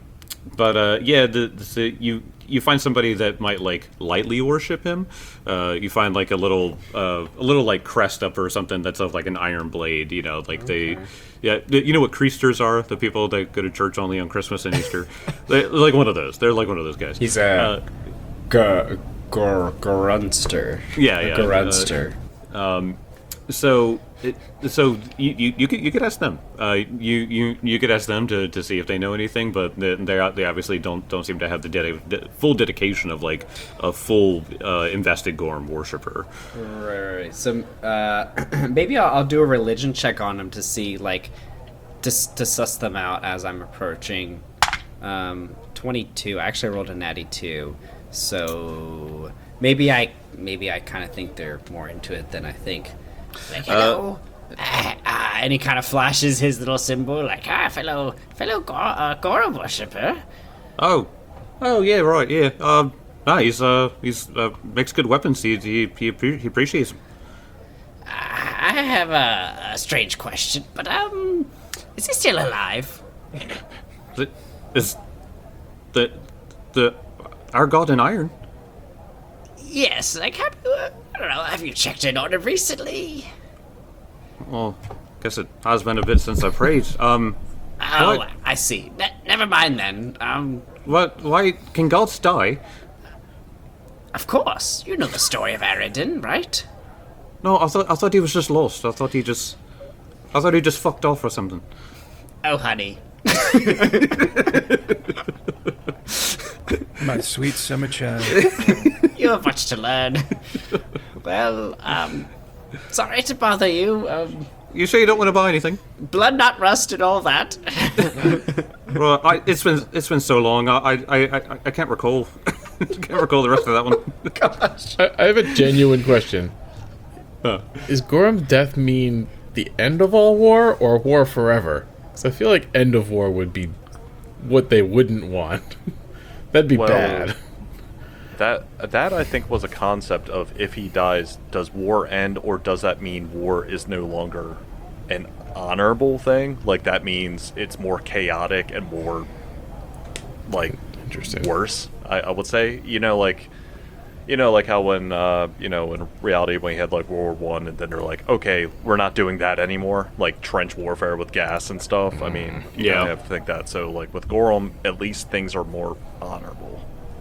[SPEAKER 1] You find somebody that might like lightly worship him. You find like a little like crest up or something that's of like an iron blade. You know, like you know what Creasters are? The people that go to church only on Christmas and Easter. They're like one of those. They're like one of those guys.
[SPEAKER 5] He's a Grunster.
[SPEAKER 1] Yeah.
[SPEAKER 5] Grunster.
[SPEAKER 1] So you could ask them. You could ask them to see if they know anything, but they obviously don't seem to have the full dedication of like a full invested Gorm worshiper.
[SPEAKER 5] Right. So maybe I'll do a religion check on them to see like to suss them out as I'm approaching. 22. I actually rolled a natty 2, so maybe I kind of think they're more into it than I think. Like, hello. And he kind of flashes his little symbol, like, fellow Gorm worshipper.
[SPEAKER 1] Oh yeah, right, yeah. He's makes good weapons. He appreciates them.
[SPEAKER 5] I have a strange question, but is he still alive?
[SPEAKER 1] Is the our god in iron?
[SPEAKER 5] Yes, like, I don't know, have you checked in on him recently?
[SPEAKER 1] Well, guess it has been a bit since I prayed.
[SPEAKER 5] Oh,
[SPEAKER 1] What?
[SPEAKER 5] I see. Never mind then.
[SPEAKER 1] What? Why can gods die?
[SPEAKER 5] Of course, you know the story of Aridin, right?
[SPEAKER 1] No, I thought he was just lost. I thought he just fucked off or something.
[SPEAKER 5] Oh, honey.
[SPEAKER 3] My sweet summer child.
[SPEAKER 5] You have much to learn. Well, sorry to bother you.
[SPEAKER 1] You sure you don't want to buy anything?
[SPEAKER 5] Blood not rust and all that.
[SPEAKER 1] Well, it's been so long. I can't recall. Can't recall the rest of that one.
[SPEAKER 4] I have a genuine question. Is Gorham's death mean the end of all war or war forever? Because I feel like end of war would be what they wouldn't want. That'd be
[SPEAKER 2] Well,
[SPEAKER 4] bad.
[SPEAKER 2] That I think was a concept of if he dies, does war end, or does that mean war is no longer an honorable thing? Like that means it's more chaotic and more like
[SPEAKER 4] Interesting.
[SPEAKER 2] worse. I would say, like how when in reality when we had like World War I, and then they're like, okay, we're not doing that anymore, like trench warfare with gas and stuff. I mean, you
[SPEAKER 1] Yeah.
[SPEAKER 2] kinda have to think that. So like with Gorham, at least things are more honorable.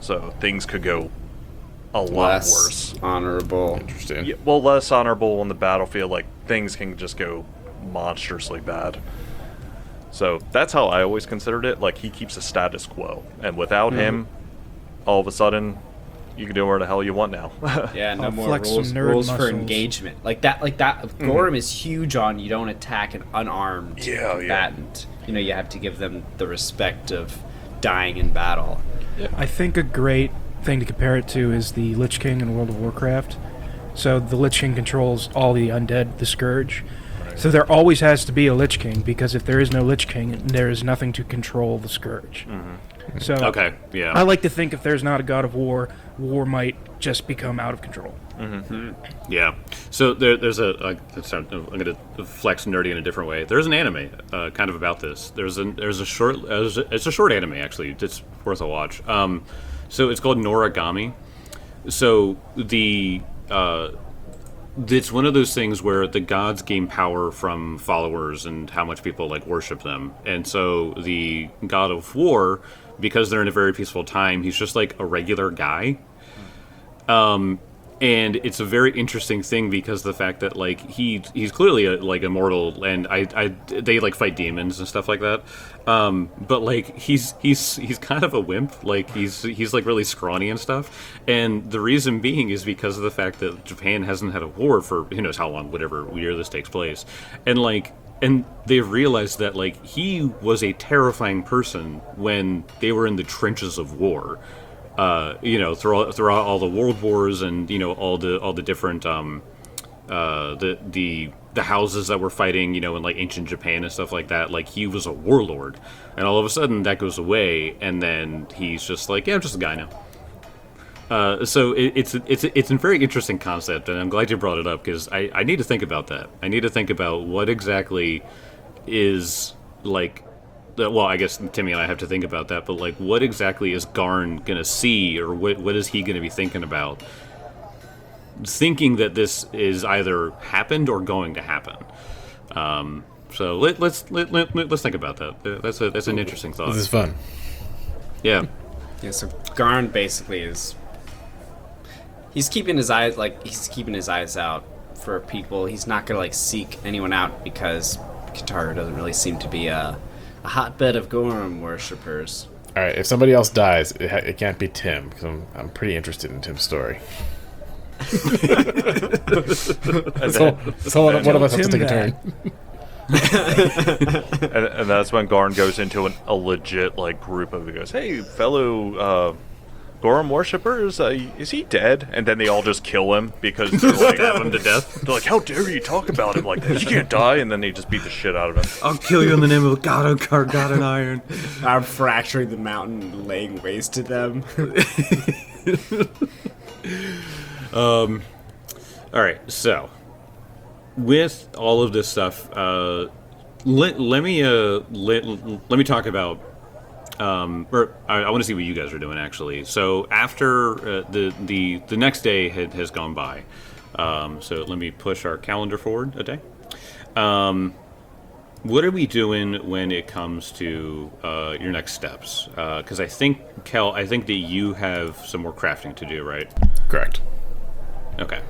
[SPEAKER 2] so things could go a lot
[SPEAKER 5] Less
[SPEAKER 2] worse.
[SPEAKER 5] honorable.
[SPEAKER 4] Interesting.
[SPEAKER 2] Yeah, well, less honorable on the battlefield. Like things can just go monstrously bad. So that's how I always considered it. Like he keeps a status quo, and without him, all of a sudden, you can do whatever the hell you want now.
[SPEAKER 5] Yeah, no
[SPEAKER 3] I'll
[SPEAKER 5] more
[SPEAKER 3] flex some
[SPEAKER 5] rules,
[SPEAKER 3] nerd
[SPEAKER 5] rules for
[SPEAKER 3] muscles.
[SPEAKER 5] engagement. Like that. Gorm is huge on you don't attack an unarmed
[SPEAKER 2] Yeah, yeah.
[SPEAKER 5] combatant. You know, you have to give them the respect of dying in battle.
[SPEAKER 3] I think a great thing to compare it to is the Lich King in World of Warcraft. So the Lich King controls all the undead, the Scourge. So there always has to be a Lich King, because if there is no Lich King, there is nothing to control the Scourge. So
[SPEAKER 1] Okay, yeah.
[SPEAKER 3] I like to think if there's not a God of War, war might just become out of control.
[SPEAKER 1] Yeah. So there's I'm going to flex nerdy in a different way. There's an anime kind of about this. There's a short it's a short anime actually. It's worth a watch. So it's called Noragami. So it's one of those things where the gods gain power from followers and how much people like worship them. And so the God of War, because they're in a very peaceful time, he's just like a regular guy. And it's a very interesting thing because the fact that like he's clearly like immortal, and they like fight demons and stuff like that. But like he's kind of a wimp. Like he's like really scrawny and stuff. And the reason being is because of the fact that Japan hasn't had a war for who knows how long, whatever year this takes place, and they've realized that like he was a terrifying person when they were in the trenches of war. Throughout all the world wars, and all the different the houses that were fighting, in like ancient Japan and stuff like that. Like he was a warlord, and all of a sudden that goes away, and then he's just like, yeah, I'm just a guy now. So it's a very interesting concept, and I'm glad you brought it up because I need to think about that. I need to think about what exactly is like. Well, I guess Timmy and I have to think about that, but like, what exactly is Garn gonna see, or what is he gonna be thinking about? Thinking that this is either happened or going to happen. So let's think about that. That's an interesting thought.
[SPEAKER 4] This is fun.
[SPEAKER 1] Yeah.
[SPEAKER 5] Yeah, so Garn basically he's keeping his eyes out for people. He's not gonna like seek anyone out because Kintaro doesn't really seem to be a hotbed of Gorm worshippers.
[SPEAKER 4] All right, if somebody else dies, it can't be Tim, because I'm pretty interested in Tim's story. So one of us has to take a turn.
[SPEAKER 2] And that's when Garn goes into a legit like group of, he goes, hey, fellow Gorm worshippers, is he dead? And then they all just kill him because they're like,
[SPEAKER 1] Stab him to death.
[SPEAKER 2] they're like, how dare you talk about him like that? He can't die. And then they just beat the shit out of him.
[SPEAKER 1] I'll kill you in the name of God Okar, God and Iron.
[SPEAKER 5] I'm fracturing the mountain and laying waste to them.
[SPEAKER 1] All right, so with all of this stuff, let me talk about. Or I want to see what you guys are doing actually. So after the next day has gone by, so let me push our calendar forward a day. What are we doing when it comes to your next steps? Because I think Kel, I think that you have some more crafting to do, right?
[SPEAKER 4] Correct.
[SPEAKER 1] Okay.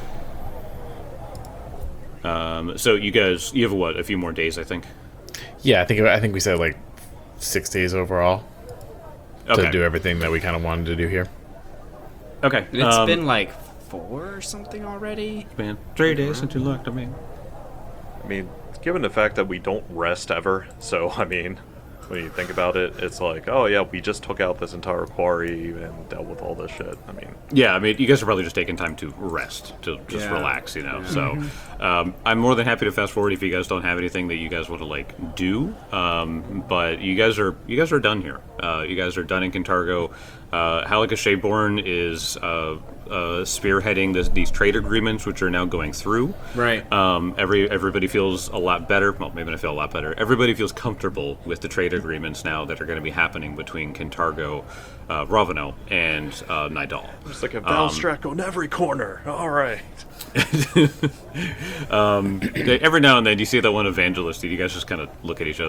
[SPEAKER 1] So you have what? A few more days, I think.
[SPEAKER 4] Yeah, I think we said like 6 days overall to do everything that we kind of wanted to do here.
[SPEAKER 1] Okay.
[SPEAKER 5] It's been like 4 or something already.
[SPEAKER 1] Been 3 days since you looked at me.
[SPEAKER 2] I mean, given the fact that we don't rest ever, so I mean, when you think about it, it's like, oh yeah, we just took out this entire quarry and dealt with all this shit. I mean,
[SPEAKER 1] Yeah, I mean, you guys are probably just taking time to rest, to just
[SPEAKER 5] Yeah.
[SPEAKER 1] relax, So, I'm more than happy to fast forward if you guys don't have anything that you guys want to like do. But you guys are done here. You guys are done in Kintargo. Halika Shayborn is spearheading these trade agreements, which are now going through.
[SPEAKER 5] Right.
[SPEAKER 1] Everybody feels a lot better. Well, maybe I feel a lot better. Everybody feels comfortable with the trade agreements now that are going to be happening between Kintargo, Ravano, and Nidal.
[SPEAKER 2] it's like a Valstrack on every corner. All right.
[SPEAKER 1] Every now and then you see that one evangelist, and you guys just kind of look at each other.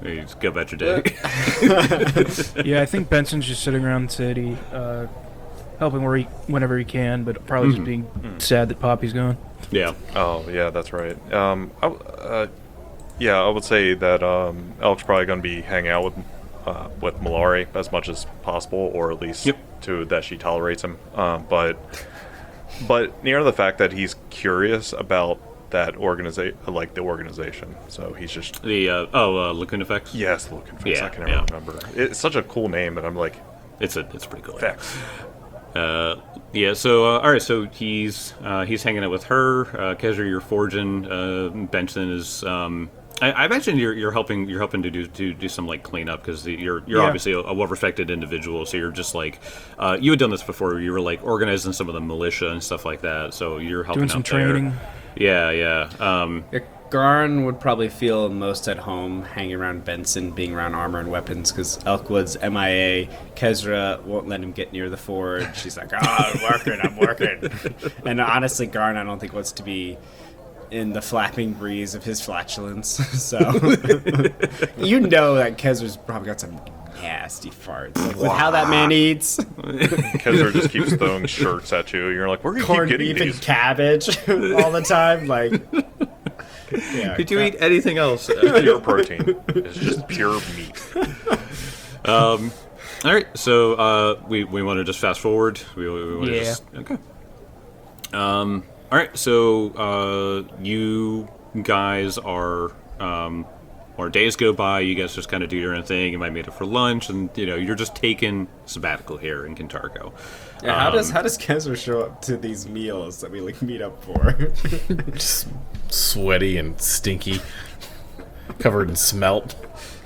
[SPEAKER 1] You just go about your day.
[SPEAKER 3] Yeah, I think Benson's just sitting around the city, helping whenever he can, but probably just being sad that Poppy's gone.
[SPEAKER 1] Yeah.
[SPEAKER 2] Oh, yeah, that's right. Yeah, I would say that Elk's probably going to be hanging out with Malari as much as possible, or at least to that she tolerates him. But near the fact that he's curious about that the organization. So he's just
[SPEAKER 1] The Lacoon Effects.
[SPEAKER 2] yes, looking for.
[SPEAKER 1] Yeah,
[SPEAKER 2] I can never
[SPEAKER 1] yeah.
[SPEAKER 2] remember. It's such a cool name, and I'm like,
[SPEAKER 1] It's pretty cool.
[SPEAKER 2] facts.
[SPEAKER 1] Yeah. So all right. So he's hanging out with her. Kezra, you're forging. Benson is. I imagine you're helping to do some like cleanup because you're
[SPEAKER 3] Yeah.
[SPEAKER 1] obviously a well-respected individual. So you're just like you had done this before. You were like organizing some of the militia and stuff like that. So you're helping
[SPEAKER 3] Doing some
[SPEAKER 1] out there.
[SPEAKER 3] training.
[SPEAKER 1] Yeah. Yeah.
[SPEAKER 5] Garn would probably feel most at home hanging around Benson, being around armor and weapons, because Elkwood's MIA. Kezra won't let him get near the forge. She's like, I'm working. And honestly, Garn, I don't think wants to be in the flapping breeze of his flatulence. So, you know that Kezra's probably got some nasty farts. Like, with how that man eats.
[SPEAKER 2] Kezra just keeps throwing shirts at you. You're like, where are you keep
[SPEAKER 5] Corned
[SPEAKER 2] getting
[SPEAKER 5] beef and
[SPEAKER 2] these?
[SPEAKER 5] cabbage all the time. Like, yeah,
[SPEAKER 1] Could you eat anything else?
[SPEAKER 2] Pure protein. It's just pure meat.
[SPEAKER 1] All right, so we want to just fast forward. We want to
[SPEAKER 3] Yeah.
[SPEAKER 1] just okay. All right, so you guys are or days go by. You guys just kind of do your own thing. You might meet up for lunch, and you're just taking sabbatical here in Kintargo.
[SPEAKER 5] Yeah, how does Kezra show up to these meals that we like meet up for?
[SPEAKER 4] Just sweaty and stinky, covered in smelt.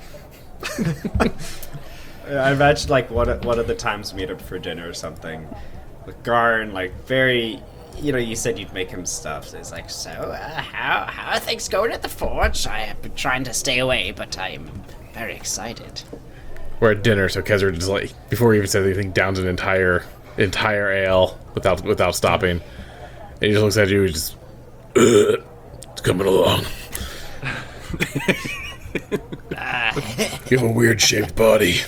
[SPEAKER 5] I imagine like one of the times we meet up for dinner or something. With Garn, like very, you said you'd make him stuff. So it's like, how are things going at the forge? I have been trying to stay away, but I'm very excited.
[SPEAKER 4] We're at dinner, so Kezra just like before he even says anything, downs an entire ale without stopping. And he just looks at you. He's just, it's coming along. You have a weird shaped body.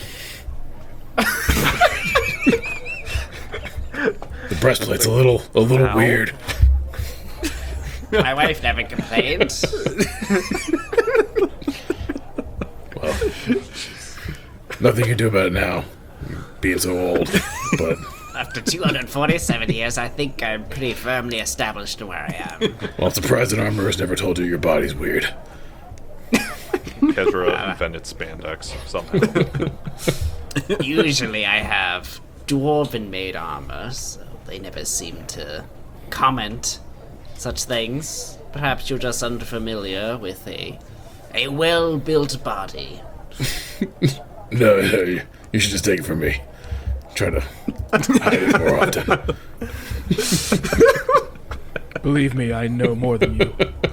[SPEAKER 4] The breastplate's a little weird.
[SPEAKER 5] My wife never complained.
[SPEAKER 4] Well, nothing you can do about it now, being so old. But
[SPEAKER 5] After 247 years, I think I'm pretty firmly established to where I am.
[SPEAKER 4] well, I'm surprised an armorer's never told you your body's weird.
[SPEAKER 2] Kezra invented spandex somehow.
[SPEAKER 5] Usually I have dwarven-made armor, so they never seem to comment such things. Perhaps you're just unfamiliar with a well-built body.
[SPEAKER 4] No, you should just take it from me. Try to hide it more often.
[SPEAKER 3] Believe me, I know more than you.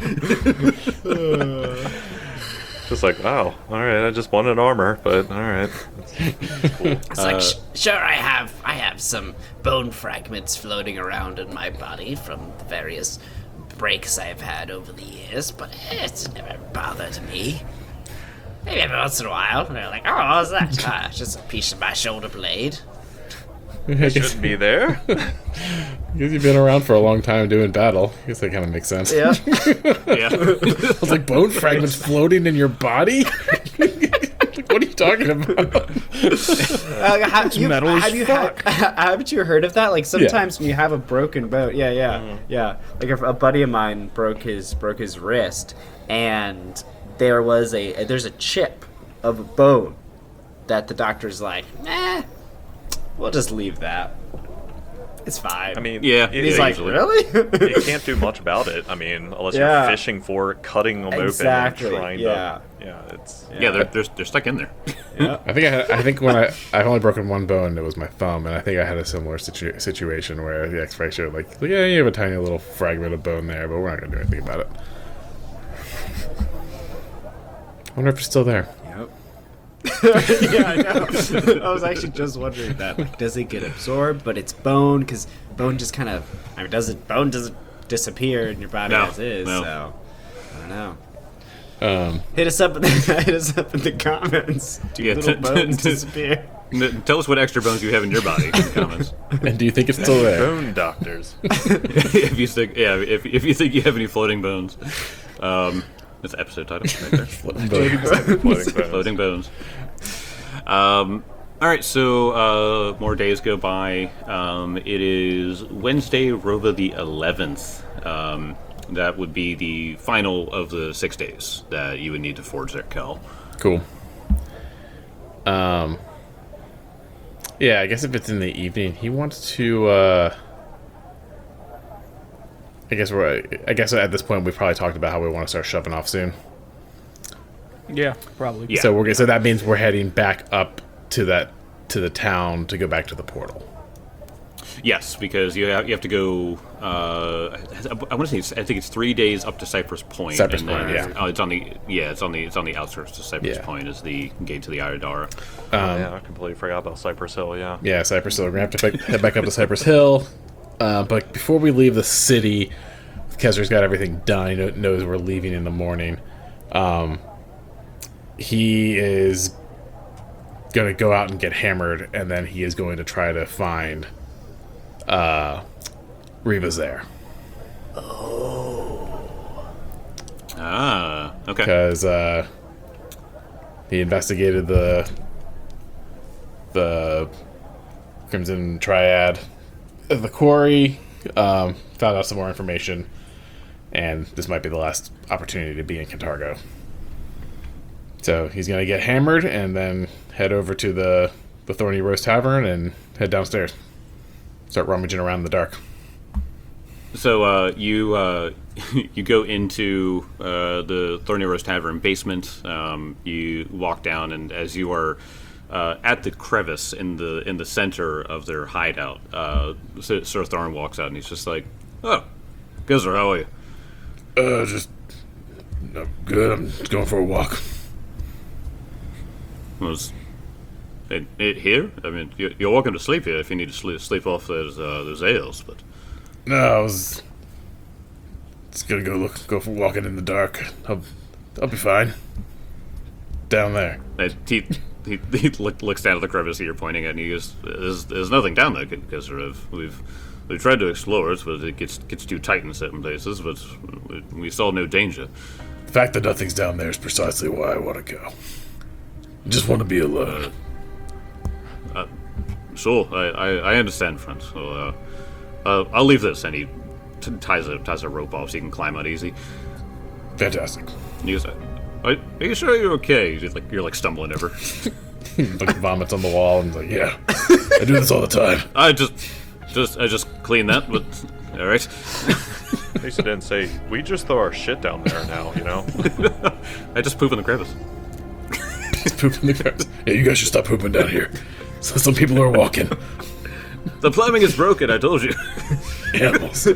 [SPEAKER 2] Just like, wow, all right, I just wanted armor, but all right.
[SPEAKER 5] It's like, sure, I have some bone fragments floating around in my body from the various breaks I've had over the years, but it's never bothered me. Maybe every once in a while, and they're like, oh, what's that? Ah, it's just a piece of my shoulder blade.
[SPEAKER 4] I
[SPEAKER 2] Shouldn't be there.
[SPEAKER 4] Because you've been around for a long time doing battle. I guess that kind of makes sense.
[SPEAKER 5] Yeah.
[SPEAKER 1] Yeah.
[SPEAKER 4] I was like, bone fragments floating in your body? Like, what are you talking about?
[SPEAKER 3] metal as fuck.
[SPEAKER 5] Haven't you heard of that? Like sometimes when you have a broken bone, yeah. Like if a buddy of mine broke his wrist, and there's a chip of a bone that the doctor's like, we'll just leave that. It's fine.
[SPEAKER 2] I mean,
[SPEAKER 1] Yeah.
[SPEAKER 5] he's
[SPEAKER 1] yeah,
[SPEAKER 5] like,
[SPEAKER 1] usually.
[SPEAKER 5] really?
[SPEAKER 2] you can't do much about it. I mean, unless
[SPEAKER 5] Yeah.
[SPEAKER 2] you're fishing for it, cutting them
[SPEAKER 5] Exactly,
[SPEAKER 2] open, and trying
[SPEAKER 5] yeah.
[SPEAKER 2] to. Yeah, it's.
[SPEAKER 1] Yeah, they're stuck in there.
[SPEAKER 4] I think when I've only broken one bone, it was my thumb, and I think I had a similar situation where the X-ray showed like, yeah, you have a tiny little fragment of bone there, but we're not gonna do anything about it. I wonder if it's still there.
[SPEAKER 5] Yep. Yeah, I know. I was actually just wondering that. Like, does it get absorbed? But it's bone, because bone just kind of. Bone doesn't disappear in your body
[SPEAKER 1] No,
[SPEAKER 5] as is.
[SPEAKER 1] no.
[SPEAKER 5] So I don't know. Hit us up in the comments. Do
[SPEAKER 1] Yeah,
[SPEAKER 5] little
[SPEAKER 1] t-
[SPEAKER 5] bones
[SPEAKER 1] t-
[SPEAKER 5] disappear?
[SPEAKER 1] Tell us what extra bones you have in your body in the comments.
[SPEAKER 4] And do you think it's still there?
[SPEAKER 2] Bone doctors.
[SPEAKER 1] If you think, yeah, if you think you have any floating bones, that's the episode title right there.
[SPEAKER 2] Floating bones.
[SPEAKER 1] Floating bones. All right, so more days go by. It is Wednesday, Rova the 11th. That would be the final of the 6 days that you would need to forge that Kel.
[SPEAKER 4] Cool. Yeah, I guess if it's in the evening, he wants to. I guess at this point we've probably talked about how we want to start shoving off soon.
[SPEAKER 3] Yeah, probably.
[SPEAKER 1] Yeah.
[SPEAKER 4] So that means we're heading back up to the town to go back to the portal.
[SPEAKER 1] Yes, because you have to go. I want to say I think it's 3 days up to Cypress Point.
[SPEAKER 4] Cypress
[SPEAKER 1] and then
[SPEAKER 4] Point, yeah.
[SPEAKER 1] it's on the outskirts of Cypress
[SPEAKER 4] Yeah.
[SPEAKER 1] Point is the gate to the Iodara.
[SPEAKER 2] Yeah, I completely forgot about Cypress Hill. Yeah.
[SPEAKER 4] Yeah, Cypress Hill. We're gonna have to head back up to Cypress Hill. But before we leave the city, Kezra's got everything done. He knows we're leaving in the morning. He is going to go out and get hammered, and then he is going to try to find Riva's there.
[SPEAKER 1] Ah, okay.
[SPEAKER 4] Because he investigated the Crimson Triad of the quarry, found out some more information, and this might be the last opportunity to be in Cantargo. So he's going to get hammered and then head over to the Thorny Rose Tavern and head downstairs. Start rummaging around in the dark.
[SPEAKER 1] So you you go into the Thorny Rose Tavern basement. You walk down, and as you are at the crevice in the center of their hideout, Sir Thorn walks out, and he's just like, "Oh, Gizzer, how are you?"
[SPEAKER 4] Just no good. I'm just going for a walk.
[SPEAKER 1] Was it here? I mean, you're welcome to sleep here if you need to sleep off those ales, but
[SPEAKER 4] No, I was just gonna go for walking in the dark. I'll be fine. Down there.
[SPEAKER 1] he looks down at the crevice that you're pointing at, and he goes, "There's nothing down there, because we've tried to explore it, but it gets too tight in certain places. But we saw no danger."
[SPEAKER 4] The fact that nothing's down there is precisely why I want to go. I just want to be alone.
[SPEAKER 1] Sure, I understand, friend. So I'll leave this, and he ties a rope off so you can climb out easy.
[SPEAKER 4] Fantastic.
[SPEAKER 1] And he goes, "Are you sure you're okay?" You're like stumbling over.
[SPEAKER 4] Like vomits on the wall and like, yeah, I do this all the time.
[SPEAKER 1] I just clean that, but all right.
[SPEAKER 2] At least I didn't say, we just throw our shit down there now, you know?
[SPEAKER 1] I just poop in the crevice.
[SPEAKER 4] Just poop in the grass. Yeah, you guys should stop pooping down here. So some people are walking.
[SPEAKER 1] The plumbing is broken, I told you.
[SPEAKER 4] Animals.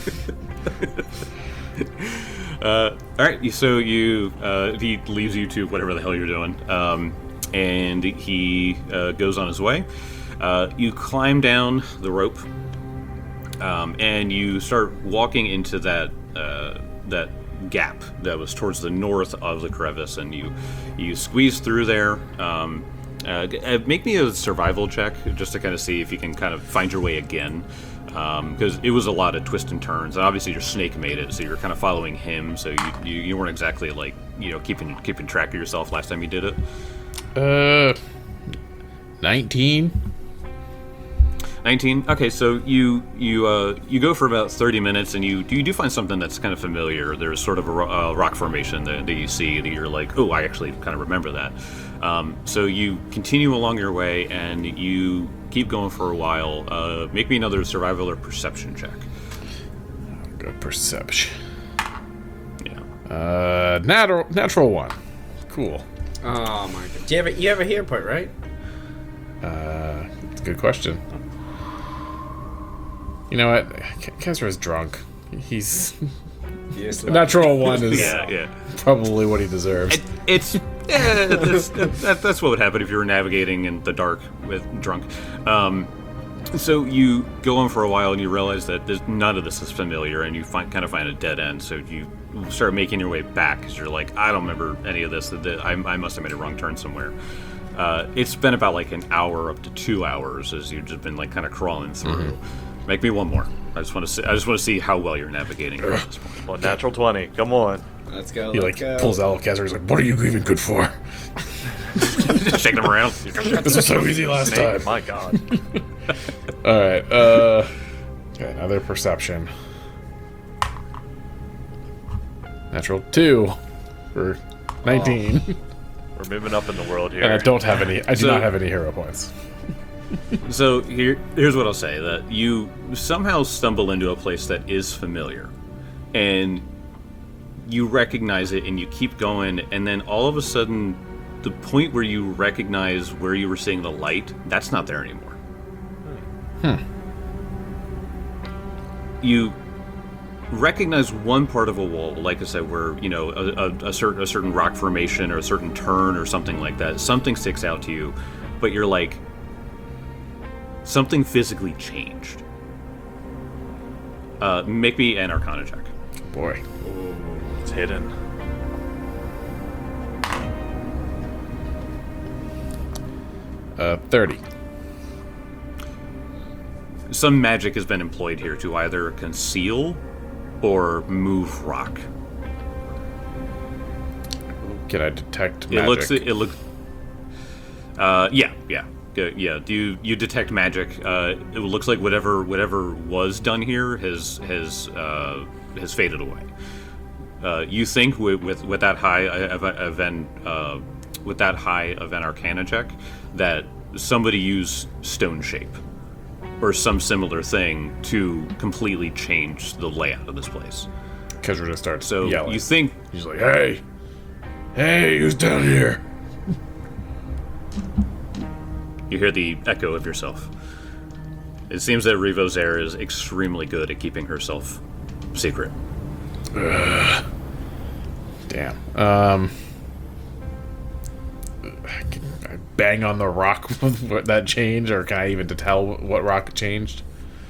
[SPEAKER 1] All right, so he leaves you to whatever the hell you're doing, and he goes on his way. You climb down the rope, and you start walking into that gap that was towards the north of the crevice, and you squeeze through there. Make me a survival check just to kind of see if you can kind of find your way again, because it was a lot of twists and turns, and obviously your snake made it, so you're kind of following him, so you weren't exactly like keeping track of yourself last time you did it.
[SPEAKER 4] 19.
[SPEAKER 1] 19. Okay, so you go for about 30 minutes, and you do find something that's kind of familiar. There's sort of a rock formation that you see that you're like, oh, I actually kind of remember that. So you continue along your way, and you keep going for a while. Make me another survival or perception check.
[SPEAKER 4] Good perception.
[SPEAKER 1] Yeah.
[SPEAKER 4] Natural one. Cool.
[SPEAKER 5] Oh my god. You ever hear point, right?
[SPEAKER 4] It's a good question. You know what? Kezra's drunk. He's natural one is
[SPEAKER 1] Yeah.
[SPEAKER 4] probably what he deserves.
[SPEAKER 1] That's what would happen if you were navigating in the dark with drunk. So you go on for a while, and you realize that none of this is familiar, and you kind of find a dead end. So start making your way back because you're like, I don't remember any of this. I must have made a wrong turn somewhere. It's been about like an hour up to 2 hours as you've just been like kind of crawling through. Make me one more. I just want to see how well you're navigating at this point.
[SPEAKER 2] Well, natural 20. Come on.
[SPEAKER 5] Let's go.
[SPEAKER 4] He
[SPEAKER 5] Let's
[SPEAKER 4] like
[SPEAKER 5] go.
[SPEAKER 4] pulls out Kezra. He's like, "What are you even good for?
[SPEAKER 1] Shaking them around.
[SPEAKER 4] This was so easy last time."
[SPEAKER 2] My God.
[SPEAKER 4] All right. Okay, another perception. Natural 2 for 19,
[SPEAKER 2] We're moving up in the world here.
[SPEAKER 4] and I don't have any. I do
[SPEAKER 1] So-
[SPEAKER 4] not have any hero points.
[SPEAKER 1] So here's what I'll say: that you somehow stumble into a place that is familiar, and you recognize it, and you keep going, and then all of a sudden, the point where you recognize where you were seeing the light, that's not there anymore. You recognize one part of a wall, like I said, where a certain rock formation or a certain turn or something like that. Something sticks out to you, but you're like, something physically changed. Make me an Arcana check.
[SPEAKER 4] Boy,
[SPEAKER 2] It's hidden.
[SPEAKER 4] uh, 30.
[SPEAKER 1] Some magic has been employed here to either conceal or move rock.
[SPEAKER 4] Can I detect
[SPEAKER 1] It
[SPEAKER 4] magic?
[SPEAKER 1] looks. Yeah. You detect magic. It looks like whatever was done here has faded away. You think with that high of an Arcana check that somebody used stone shape or some similar thing to completely change the layout of this place.
[SPEAKER 4] Kezra just starts
[SPEAKER 1] So
[SPEAKER 4] yelling.
[SPEAKER 1] you think
[SPEAKER 4] He's like, "Hey, who's down here?"
[SPEAKER 1] you hear the echo of yourself. It seems that Rivozare is extremely good at keeping herself secret.
[SPEAKER 4] Damn. Can I bang on the rock with that change, or can I even tell what rock changed?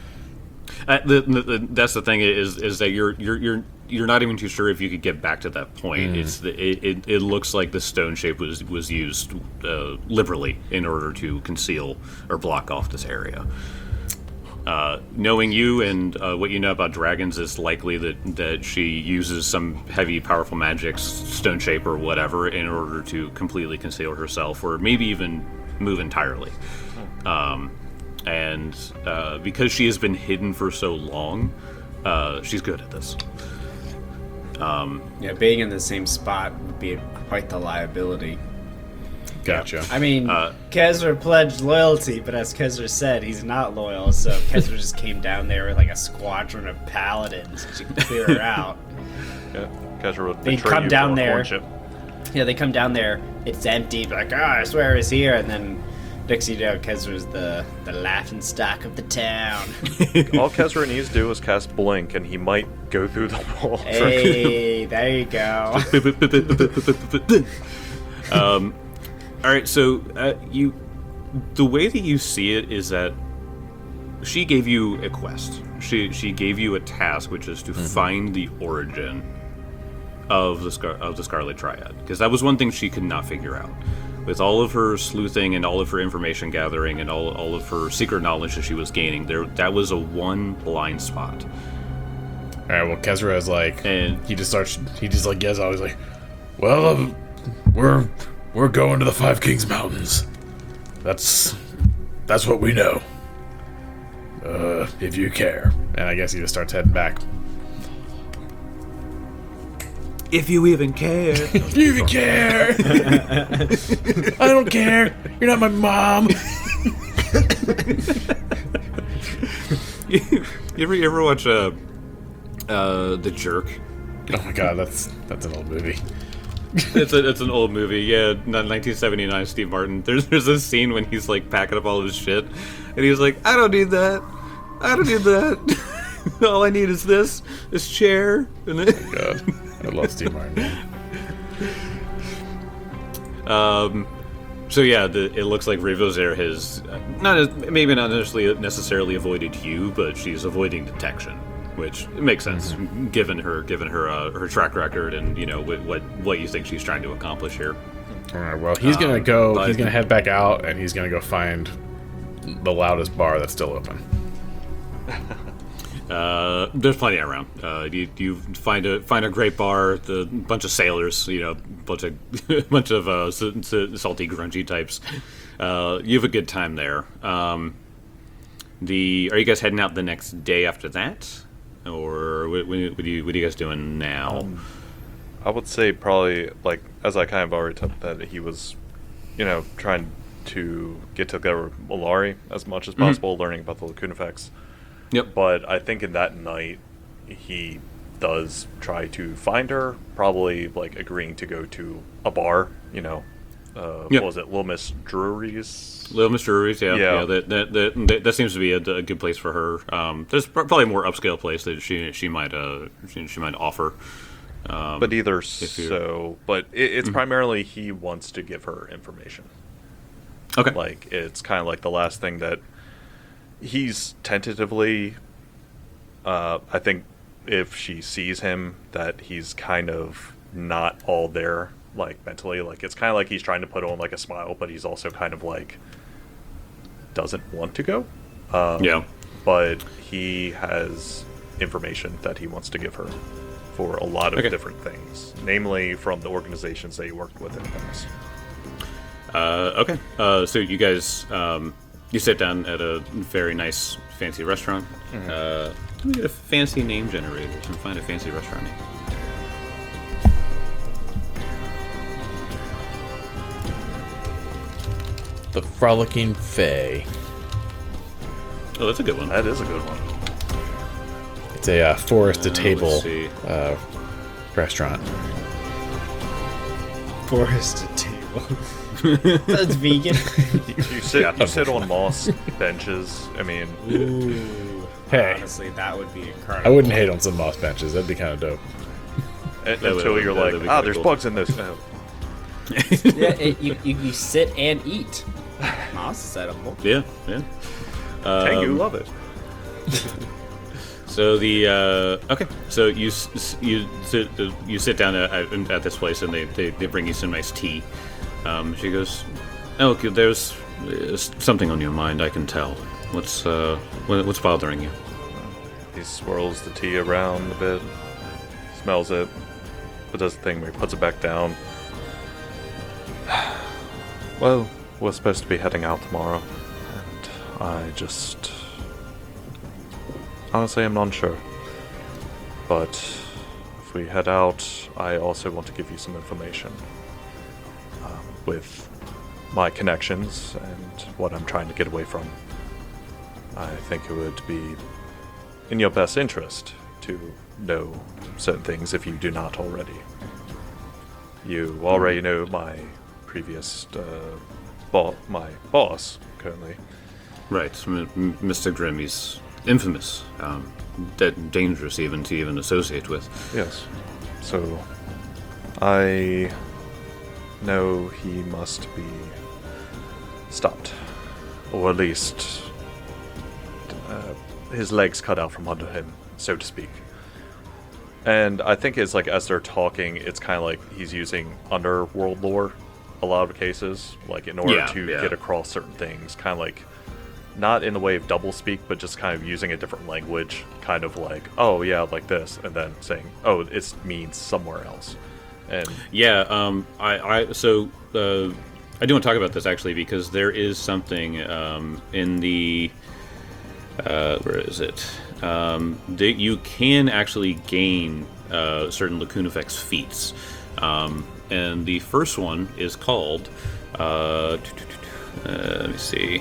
[SPEAKER 1] That's the thing is that you're not even too sure if you could get back to that point. It looks like the stone shape was used liberally in order to conceal or block off this area. Knowing you and what you know about dragons, it's likely that she uses some heavy, powerful magic, stone shape or whatever, in order to completely conceal herself, or maybe even move entirely. And because she has been hidden for so long, she's good at this.
[SPEAKER 5] Yeah, being in the same spot would be quite the liability.
[SPEAKER 4] Gotcha.
[SPEAKER 5] I mean, Kezra pledged loyalty, but as Kezra said, he's not loyal, so Kezra just came down there with like a squadron of paladins to clear her out.
[SPEAKER 2] Yeah. Kezra would
[SPEAKER 5] They
[SPEAKER 2] betray
[SPEAKER 5] come
[SPEAKER 2] you
[SPEAKER 5] down
[SPEAKER 2] for
[SPEAKER 5] there.
[SPEAKER 2] Lordship.
[SPEAKER 5] Yeah, they come down there, it's empty, like, I swear it's here, and then next thing you know, Kezra's the laughing stock of the town.
[SPEAKER 2] All Kezra needs to do is cast Blink, and he might go through the wall.
[SPEAKER 5] Hey, there you go.
[SPEAKER 1] All right, so the way that you see it is that she gave you a quest. She gave you a task, which is to find the origin of the Scarlet Triad, because that was one thing she could not figure out. With all of her sleuthing and all of her information gathering and all of her secret knowledge that she was gaining, that was a one blind spot.
[SPEAKER 4] All right. Well, Kezra is like,
[SPEAKER 1] And
[SPEAKER 4] he just like yells out. He's like, "Well, we're going to the Five Kings Mountains. That's what we know. If you care." And I guess he just starts heading back.
[SPEAKER 1] if you even care.
[SPEAKER 4] If you even care. I don't care. You're not my mom.
[SPEAKER 1] you ever watch The Jerk?
[SPEAKER 4] Oh my god, that's an old movie.
[SPEAKER 1] It's an old movie, yeah, 1979, Steve Martin. There's this scene when he's like packing up all of his shit, and he's like, I don't need that. All I need is this chair, and then
[SPEAKER 4] God, I love Steve Martin.
[SPEAKER 1] so yeah, it looks like Rivozare has maybe not necessarily avoided you, but she's avoiding detection. which makes sense given her her track record and what you think she's trying to accomplish here.
[SPEAKER 4] All right, well, he's gonna go.
[SPEAKER 1] but-
[SPEAKER 4] He's gonna head back out, and he's gonna go find the loudest bar that's still open.
[SPEAKER 1] There's plenty around. You find a great bar, the bunch of sailors, bunch of salty, grungy types. You have a good time there. Are you guys heading out the next day after that, or what are you guys doing now?
[SPEAKER 2] I would say probably, like, as I kind of already took that he was, trying to get together with Malari as much as possible, learning about the Lacuna effects.
[SPEAKER 1] Yep.
[SPEAKER 2] But I think in that night, he does try to find her, probably, like, agreeing to go to a bar,
[SPEAKER 1] Yep.
[SPEAKER 2] What was it, Little Miss Drury's?
[SPEAKER 1] Little Mr. Ruiz, yeah.
[SPEAKER 2] Yeah.
[SPEAKER 1] That seems to be a good place for her. There's probably a more upscale place that she might offer.
[SPEAKER 2] But either
[SPEAKER 1] you're-
[SPEAKER 2] so, but it's primarily he wants to give her information.
[SPEAKER 1] Okay.
[SPEAKER 2] Like, it's kind of like the last thing that he's tentatively, I think if she sees him, that he's kind of not all there, like, mentally. Like, it's kind of like he's trying to put on, like, a smile, but he's also kind of, like, doesn't want to go.
[SPEAKER 1] Yeah.
[SPEAKER 2] But he has information that he wants to give her for a lot of
[SPEAKER 1] Okay.
[SPEAKER 2] different things, namely from the organizations that he worked with in the past.
[SPEAKER 1] Okay. So you guys, you sit down at a very nice, fancy restaurant. Let me get a fancy name generator and find a fancy restaurant name.
[SPEAKER 6] The Frolicking Fae.
[SPEAKER 1] Oh, that's a good one.
[SPEAKER 2] That is a good one.
[SPEAKER 4] It's a forest to table
[SPEAKER 1] Let's see.
[SPEAKER 4] restaurant.
[SPEAKER 5] Forest to table. That's vegan.
[SPEAKER 2] You sit on moss benches. I mean,
[SPEAKER 5] Ooh.
[SPEAKER 4] Hey.
[SPEAKER 5] Honestly, that would be
[SPEAKER 4] I
[SPEAKER 5] incredible.
[SPEAKER 4] wouldn't hate on some moss benches. That'd be kind of dope.
[SPEAKER 2] until you're
[SPEAKER 1] that'd
[SPEAKER 2] like,
[SPEAKER 1] be kinda
[SPEAKER 2] there's
[SPEAKER 1] cool.
[SPEAKER 2] bugs in this. Oh.
[SPEAKER 5] Yeah, you sit and eat. Moss is edible.
[SPEAKER 1] Yeah, yeah.
[SPEAKER 2] Tengu love it.
[SPEAKER 1] So okay. So you sit down at this place and they bring you some nice tea. She goes, "Oh, okay, there's something on your mind. I can tell. What's bothering you?"
[SPEAKER 2] He swirls the tea around a bit, smells it, but does the thing where he puts it back down. Well, we're supposed to be heading out tomorrow, and I just... honestly, I'm not sure. But if we head out, I also want to give you some information. With my connections and what I'm trying to get away from. I think it would be in your best interest to know certain things if you do not already. You already know my previous my boss currently.
[SPEAKER 1] Right, Mr. Grimm. He's infamous, dangerous even to associate with.
[SPEAKER 2] Yes. So I know he must be stopped, or at least his legs cut out from under him, so to speak. And I think it's like as they're talking, it's kind of like he's using underworld lore a lot of cases, like in order to get across certain things, kind of like not in the way of doublespeak, but just kind of using a different language, kind of like, oh yeah, like this, and then saying, oh, it means somewhere else. And
[SPEAKER 1] Yeah, I do want to talk about this actually because there is something in the where is it? That you can actually gain certain Lacuna effects feats, and the first one is called. Let me see.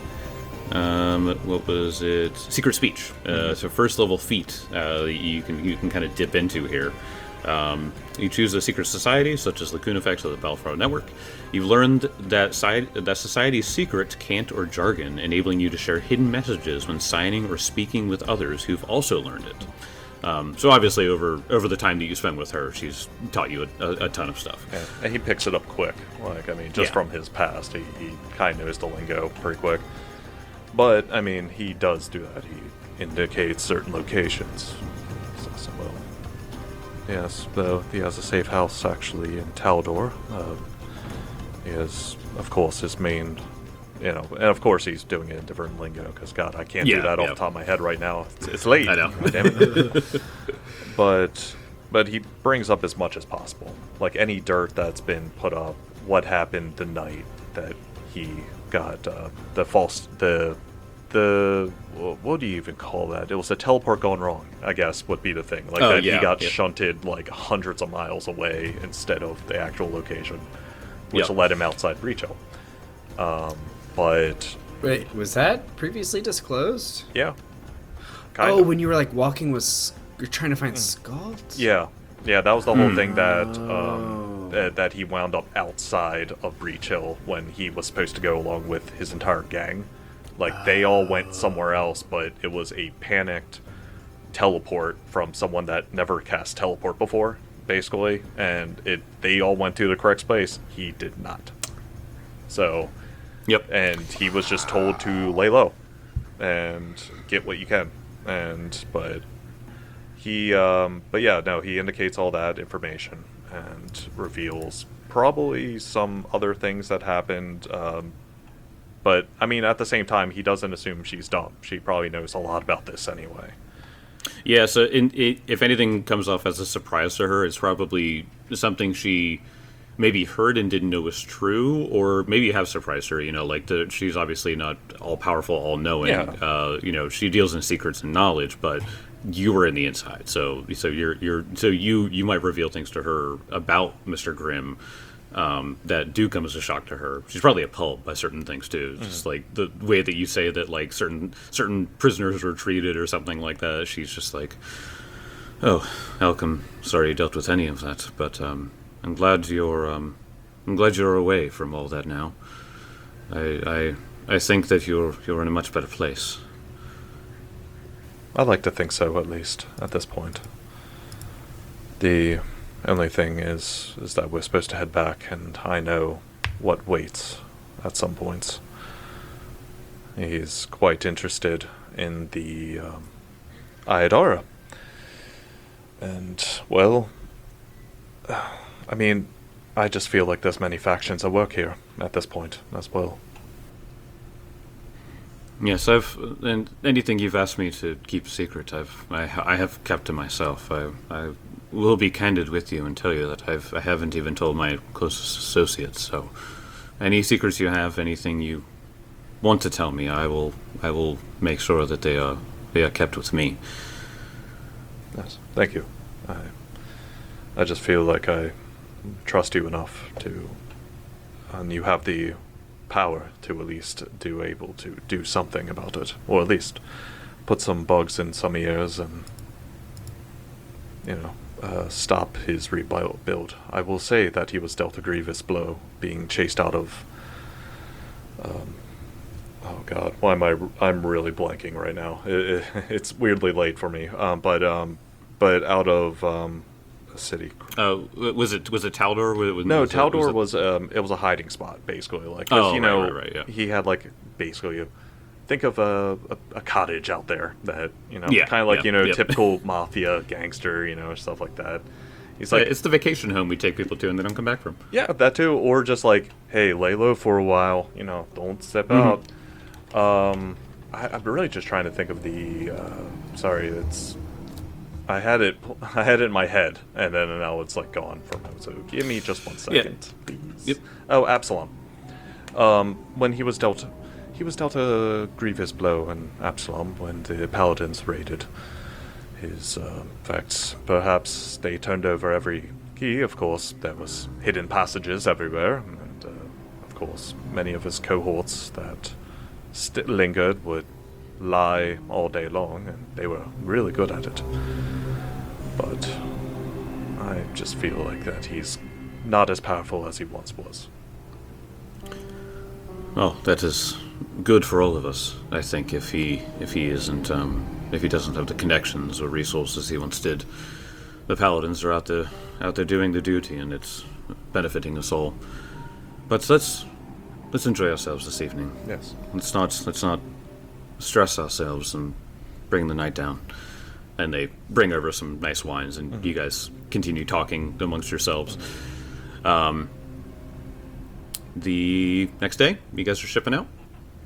[SPEAKER 1] What was it? Secret speech. So first level feat you can kind of dip into here. You choose a secret society, such as Lacuna Effects or the Balfro Network. You've learned that society's secret cant or jargon, enabling you to share hidden messages when signing or speaking with others who've also learned it. So obviously, over the time that you spend with her, she's taught you a ton of stuff.
[SPEAKER 2] yeah, and he picks it up quick. Like, I mean, just
[SPEAKER 1] Yeah.
[SPEAKER 2] from his past, he kind of knows the lingo pretty quick. But I mean, he does do that. He indicates certain locations. So, well, yes, though he has a safe house actually in Taldor. He has, of course, his main, and of course he's doing it in different lingo. Because God, I can't do
[SPEAKER 1] Yeah,
[SPEAKER 2] that off
[SPEAKER 1] yeah.
[SPEAKER 2] the top of my head right now. It's late.
[SPEAKER 1] I know.
[SPEAKER 2] God damn it. But he brings up as much as possible, like any dirt that's been put up. What happened the night that he got the what do you even call that? It was a teleport gone wrong, I guess, would be the thing. Like
[SPEAKER 1] Oh,
[SPEAKER 2] that
[SPEAKER 1] yeah,
[SPEAKER 2] he got
[SPEAKER 1] yeah.
[SPEAKER 2] shunted like hundreds of miles away instead of the actual location, which
[SPEAKER 1] Yep.
[SPEAKER 2] led him outside Breachill. But
[SPEAKER 5] Wait, was that previously disclosed?
[SPEAKER 2] yeah, kind
[SPEAKER 5] Oh,
[SPEAKER 2] of.
[SPEAKER 5] when you were like walking with, you're trying to find skulls.
[SPEAKER 2] Yeah, that was the whole thing that he wound up outside of Breach Hill when he was supposed to go along with his entire gang. Like they all went somewhere else, but it was a panicked teleport from someone that never cast teleport before, basically, and they all went to the correct space. He did not. So,
[SPEAKER 1] Yep.
[SPEAKER 2] and he was just told to lay low and get what you can. But yeah, no, he indicates all that information and reveals probably some other things that happened. But I mean, at the same time, he doesn't assume she's dumb. She probably knows a lot about this anyway.
[SPEAKER 1] Yeah, so if anything comes off as a surprise to her, it's probably something she maybe heard and didn't know was true, or maybe have surprised her. She's obviously not all powerful, all knowing.
[SPEAKER 2] Yeah.
[SPEAKER 1] She deals in secrets and knowledge, but you were in the inside, so you might reveal things to her about Mr. Grimm that do come as a shock to her. She's probably appalled by certain things too, just like the way that you say that like certain prisoners were treated or something like that. She's just like, oh, Alchem, sorry you dealt with any of that, but I'm glad you're away from all that now. I think that you're in a much better place.
[SPEAKER 2] I'd like to think so, at least at this point. The only thing is that we're supposed to head back, and I know what waits at some points. He's quite interested in the Ayadara. And, well, I mean, I just feel like there's many factions at work here at this point as well.
[SPEAKER 1] Yes, and anything you've asked me to keep secret, I have kept to myself. I will be candid with you and tell you that I haven't even told my closest associates. So, any secrets you have, anything you want to tell me, I will make sure that they are kept with me.
[SPEAKER 2] Yes, thank you. I just feel like I trust you enough and you have the power to at least able to do something about it, or at least put some bugs in some ears and stop his rebuild. I will say that he was dealt a grievous blow, being chased out of. Oh God, why am I'm really blanking right now. It's weirdly late for me. But out of a city.
[SPEAKER 1] Was it Taldor?
[SPEAKER 2] No, Taldor was it was a hiding spot basically. Like 'cause,
[SPEAKER 1] right, yeah.
[SPEAKER 2] he had like basically think of a cottage out there that
[SPEAKER 1] Yeah,
[SPEAKER 2] kind of like
[SPEAKER 1] yeah, yep.
[SPEAKER 2] typical mafia gangster stuff like that. He's like
[SPEAKER 1] It's the vacation home we take people to and they don't come back from.
[SPEAKER 2] yeah, that too, or just like hey, lay low for a while, don't step out. I'm really just trying to think of the sorry, I had it in my head, and then now it's like gone from it. So give me just 1 second, please.
[SPEAKER 1] Yep.
[SPEAKER 2] Oh, Absalom. When he was dealt a grievous blow in Absalom when the paladins raided his effects. Perhaps they turned over every key. Of course, there was hidden passages everywhere, and of course, many of his cohorts that lingered would lie all day long, and they were really good at it. But I just feel like that he's not as powerful as he once was.
[SPEAKER 1] Well, that is good for all of us. I think if he isn't if he doesn't have the connections or resources he once did, the paladins are out there doing the duty, and it's benefiting us all. But let's enjoy ourselves this evening.
[SPEAKER 2] Yes.
[SPEAKER 1] Let's not stress ourselves and bring the night down. And they bring over some nice wines, and you guys continue talking amongst yourselves. The next day, you guys are shipping out.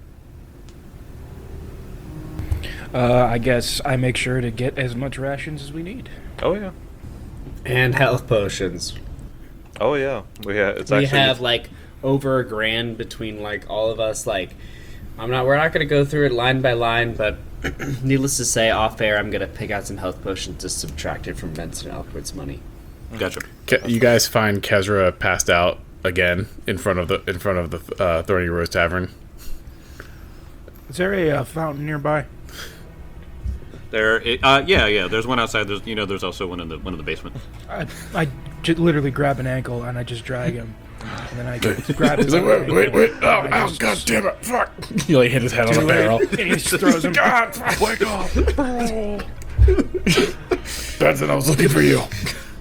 [SPEAKER 3] I guess I make sure to get as much rations as we need.
[SPEAKER 2] Oh yeah.
[SPEAKER 5] And health potions.
[SPEAKER 2] Oh yeah. It's
[SPEAKER 5] We
[SPEAKER 2] actually
[SPEAKER 5] have like over $1,000 between like all of us. Like, we're not gonna go through it line by line, but needless to say, off air, I'm gonna pick out some health potions to subtract it from Benson and Elfrid's money.
[SPEAKER 1] Gotcha.
[SPEAKER 4] You guys find Kezra passed out again in front of the Thorny Rose Tavern.
[SPEAKER 3] Is there a fountain nearby?
[SPEAKER 1] Yeah. There's one outside. There's also one in the basement.
[SPEAKER 3] I literally grab an ankle and I just drag him, and then I grab his
[SPEAKER 4] He's like,
[SPEAKER 3] other ankle,
[SPEAKER 4] wait,
[SPEAKER 3] and
[SPEAKER 4] oh,
[SPEAKER 3] I
[SPEAKER 4] oh,
[SPEAKER 3] just-
[SPEAKER 4] god damn it, fuck! He like hit his head on the
[SPEAKER 3] Too late.
[SPEAKER 4] barrel.
[SPEAKER 3] And he just throws him.
[SPEAKER 4] God, wake up! Benson, I was looking for you.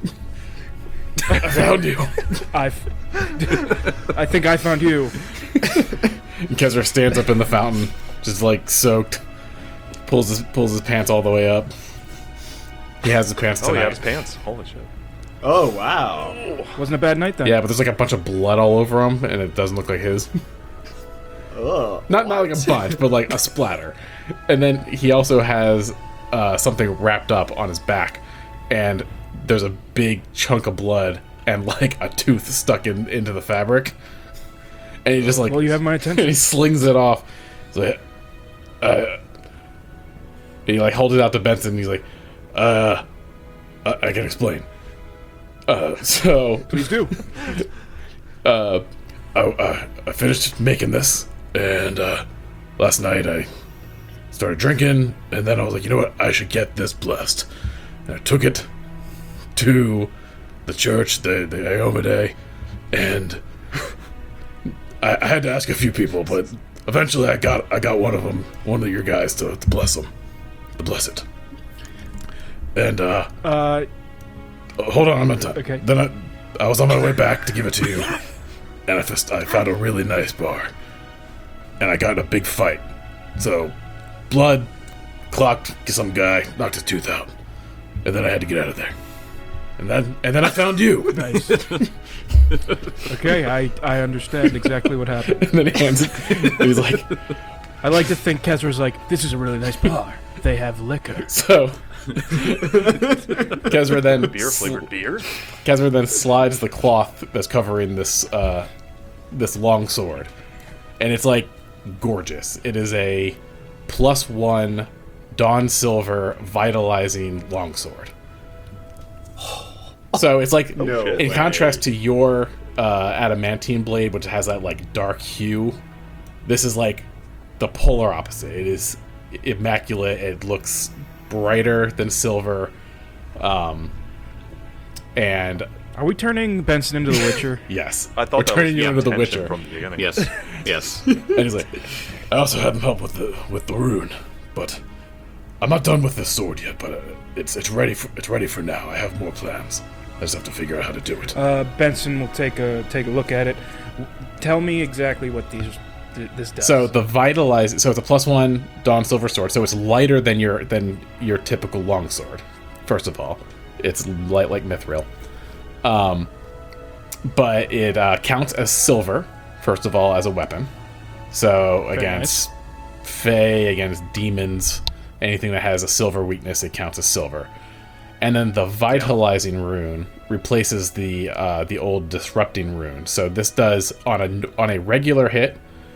[SPEAKER 4] I found you.
[SPEAKER 3] I think I found you.
[SPEAKER 4] And Kezra stands up in the fountain, just like soaked. Pulls his pants all the way up. He has his pants
[SPEAKER 2] Oh,
[SPEAKER 4] tonight.
[SPEAKER 2] yeah, his pants. Holy shit.
[SPEAKER 5] Oh wow!
[SPEAKER 3] Wasn't a bad night then.
[SPEAKER 4] Yeah, but there's like a bunch of blood all over him, and it doesn't look like his.
[SPEAKER 5] Oh,
[SPEAKER 4] Not like a bunch, but like a splatter. And then he also has something wrapped up on his back, and there's a big chunk of blood and like a tooth stuck into the fabric. And he just like,
[SPEAKER 3] Well, you have my
[SPEAKER 4] and
[SPEAKER 3] attention.
[SPEAKER 4] he slings it off. He's like, he like holds it out to Benson. And he's like, I can explain. So
[SPEAKER 3] Please do.
[SPEAKER 4] I finished making this, and last night I started drinking, and then I was like, you know what, I should get this blessed. And I took it to the church, the Iomade, and I had to ask a few people, but eventually I got one of your guys to bless them, to bless it. And hold on, I'm not done.
[SPEAKER 3] Okay.
[SPEAKER 4] Then I was on my way back to give it to you, and I found a really nice bar, and I got in a big fight. So, blood clocked some guy, knocked his tooth out, and then I had to get out of there. And then I found you.
[SPEAKER 3] Nice. Okay, I understand exactly what happened.
[SPEAKER 4] And then he hands it. And he's like,
[SPEAKER 3] I like to think Kezra's like, this is a really nice bar. They have liquor.
[SPEAKER 4] so. Kezra then
[SPEAKER 2] Beer flavored beer?
[SPEAKER 4] Kezra then slides the cloth that's covering this long sword, and it's like gorgeous. It is a +1 Dawn Silver vitalizing longsword. So it's like, in contrast to your adamantine blade, which has that like dark hue, this is like the polar opposite. It is immaculate. It looks brighter than silver, and
[SPEAKER 3] Are we turning Benson into the Witcher?
[SPEAKER 4] yes,
[SPEAKER 2] I thought
[SPEAKER 4] we're
[SPEAKER 2] that
[SPEAKER 4] turning
[SPEAKER 2] was
[SPEAKER 4] you
[SPEAKER 2] the
[SPEAKER 4] into the
[SPEAKER 2] intention
[SPEAKER 4] Witcher.
[SPEAKER 2] from the beginning.
[SPEAKER 1] Yes.
[SPEAKER 4] And he's like, I also had him help with the rune, but I'm not done with this sword yet. But it's ready for now. I have more plans. I just have to figure out how to do it.
[SPEAKER 3] Benson will take a look at it. Tell me exactly what this does.
[SPEAKER 4] So the vitalize, so it's a +1 Dawn Silver sword. So it's lighter than your typical longsword. First of all, it's light like mithril. But it counts as silver. First of all, as a weapon. So against Fae, against demons, anything that has a silver weakness, it counts as silver. And then the vitalizing rune replaces the old disrupting rune. So this does on a regular hit,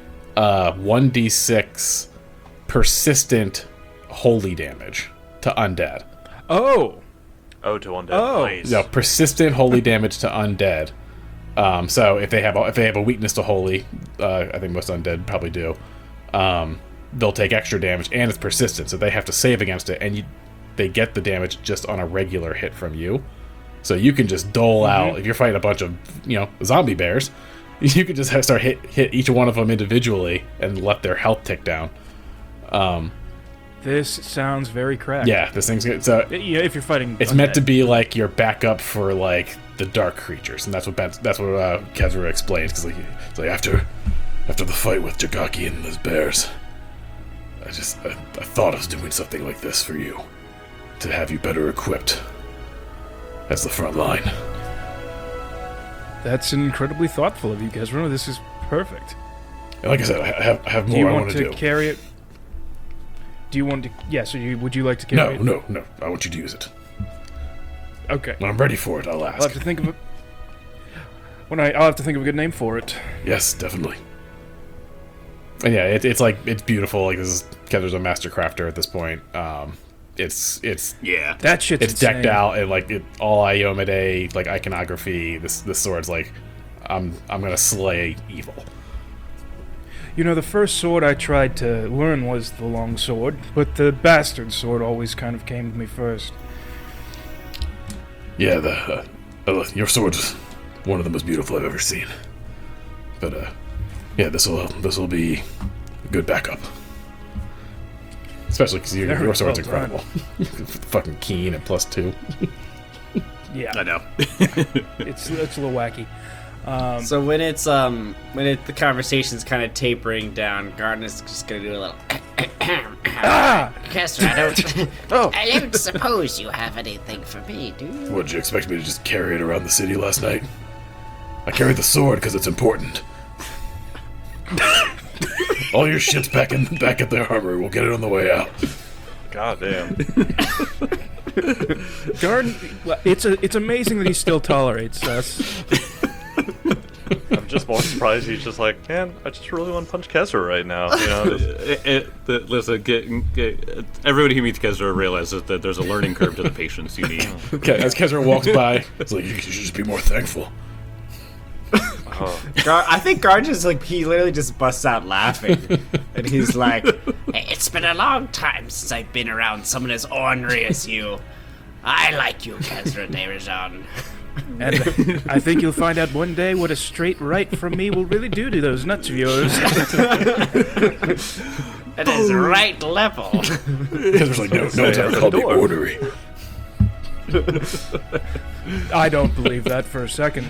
[SPEAKER 4] 1d6 persistent holy damage to undead.
[SPEAKER 3] Oh,
[SPEAKER 2] Oh, to undead.
[SPEAKER 3] Oh.
[SPEAKER 2] Nice.
[SPEAKER 4] No, persistent holy damage to undead. So if they have a weakness to holy, I think most undead probably do. They'll take extra damage, and it's persistent, so they have to save against it, and they get the damage just on a regular hit from you. So you can just dole out if you're fighting a bunch of zombie bears. You can just start hit each one of them individually and let their health tick down.
[SPEAKER 3] this sounds very cracked.
[SPEAKER 4] Yeah, this thing's good. So
[SPEAKER 3] Yeah, if you're fighting,
[SPEAKER 4] it's meant to be like your backup for like the dark creatures, and that's what Kezra explains. Because it's like after the fight with Jagaki and those bears,
[SPEAKER 7] I thought I was doing something like this for you. To have you better equipped. As the front line.
[SPEAKER 3] That's incredibly thoughtful of you, Kezra. This is perfect.
[SPEAKER 7] And like I said, I have
[SPEAKER 3] Do you
[SPEAKER 7] more I
[SPEAKER 3] want
[SPEAKER 7] want
[SPEAKER 3] to
[SPEAKER 7] to do.
[SPEAKER 3] carry it? Do you want to? Yes. Would you like to carry it?
[SPEAKER 7] No. I want you to use it.
[SPEAKER 3] Okay.
[SPEAKER 7] When I'm ready for it, I'll ask.
[SPEAKER 3] I'll have to think of a. I'll have to think of a good name for it.
[SPEAKER 7] Yes, definitely.
[SPEAKER 4] And yeah, it's like it's beautiful. Like this is Kezra's a master crafter at this point. It's
[SPEAKER 1] Yeah.
[SPEAKER 3] That shit's
[SPEAKER 4] it's decked
[SPEAKER 3] insane.
[SPEAKER 4] out and like all Iomade like iconography. This sword's like I'm gonna slay evil.
[SPEAKER 3] You know, the first sword I tried to learn was the long sword, but the bastard sword always kind of came to me first.
[SPEAKER 7] Yeah, your sword's one of the most beautiful I've ever seen. But yeah, this will be a good backup.
[SPEAKER 4] Especially because your
[SPEAKER 3] Very
[SPEAKER 4] sword's
[SPEAKER 3] well done.
[SPEAKER 4] incredible. Fucking keen at +2.
[SPEAKER 3] Yeah,
[SPEAKER 1] I know.
[SPEAKER 3] it's a little wacky.
[SPEAKER 5] So when the conversation's kind of tapering down, Garden's just gonna do a little.
[SPEAKER 8] Kester, I don't suppose you have anything for me, do you?
[SPEAKER 7] Would you expect me to just carry it around the city last night? I carried the sword because it's important. All your shit's back at the armory. We'll get it on the way out.
[SPEAKER 2] God damn.
[SPEAKER 3] Garden, it's amazing that he still tolerates us.
[SPEAKER 2] I'm just more surprised he's just like, man, I just really want to punch Kesser right now. You know,
[SPEAKER 1] Listen, everybody who meets Kezra realizes that there's a learning curve to the patience you need.
[SPEAKER 4] Okay, as Kezra walks by,
[SPEAKER 7] It's like you should just be more thankful.
[SPEAKER 5] I think Garden just he literally just busts out laughing, and he's like,
[SPEAKER 8] Hey, it's been a long time since I've been around someone as ornery as you. I like you, Kezra Darajan.
[SPEAKER 3] And I think you'll find out one day what a straight right from me will really do to those nuts of yours.
[SPEAKER 8] It is right level.
[SPEAKER 7] There's like no one's ever called me ornery.
[SPEAKER 3] I don't believe that for a second.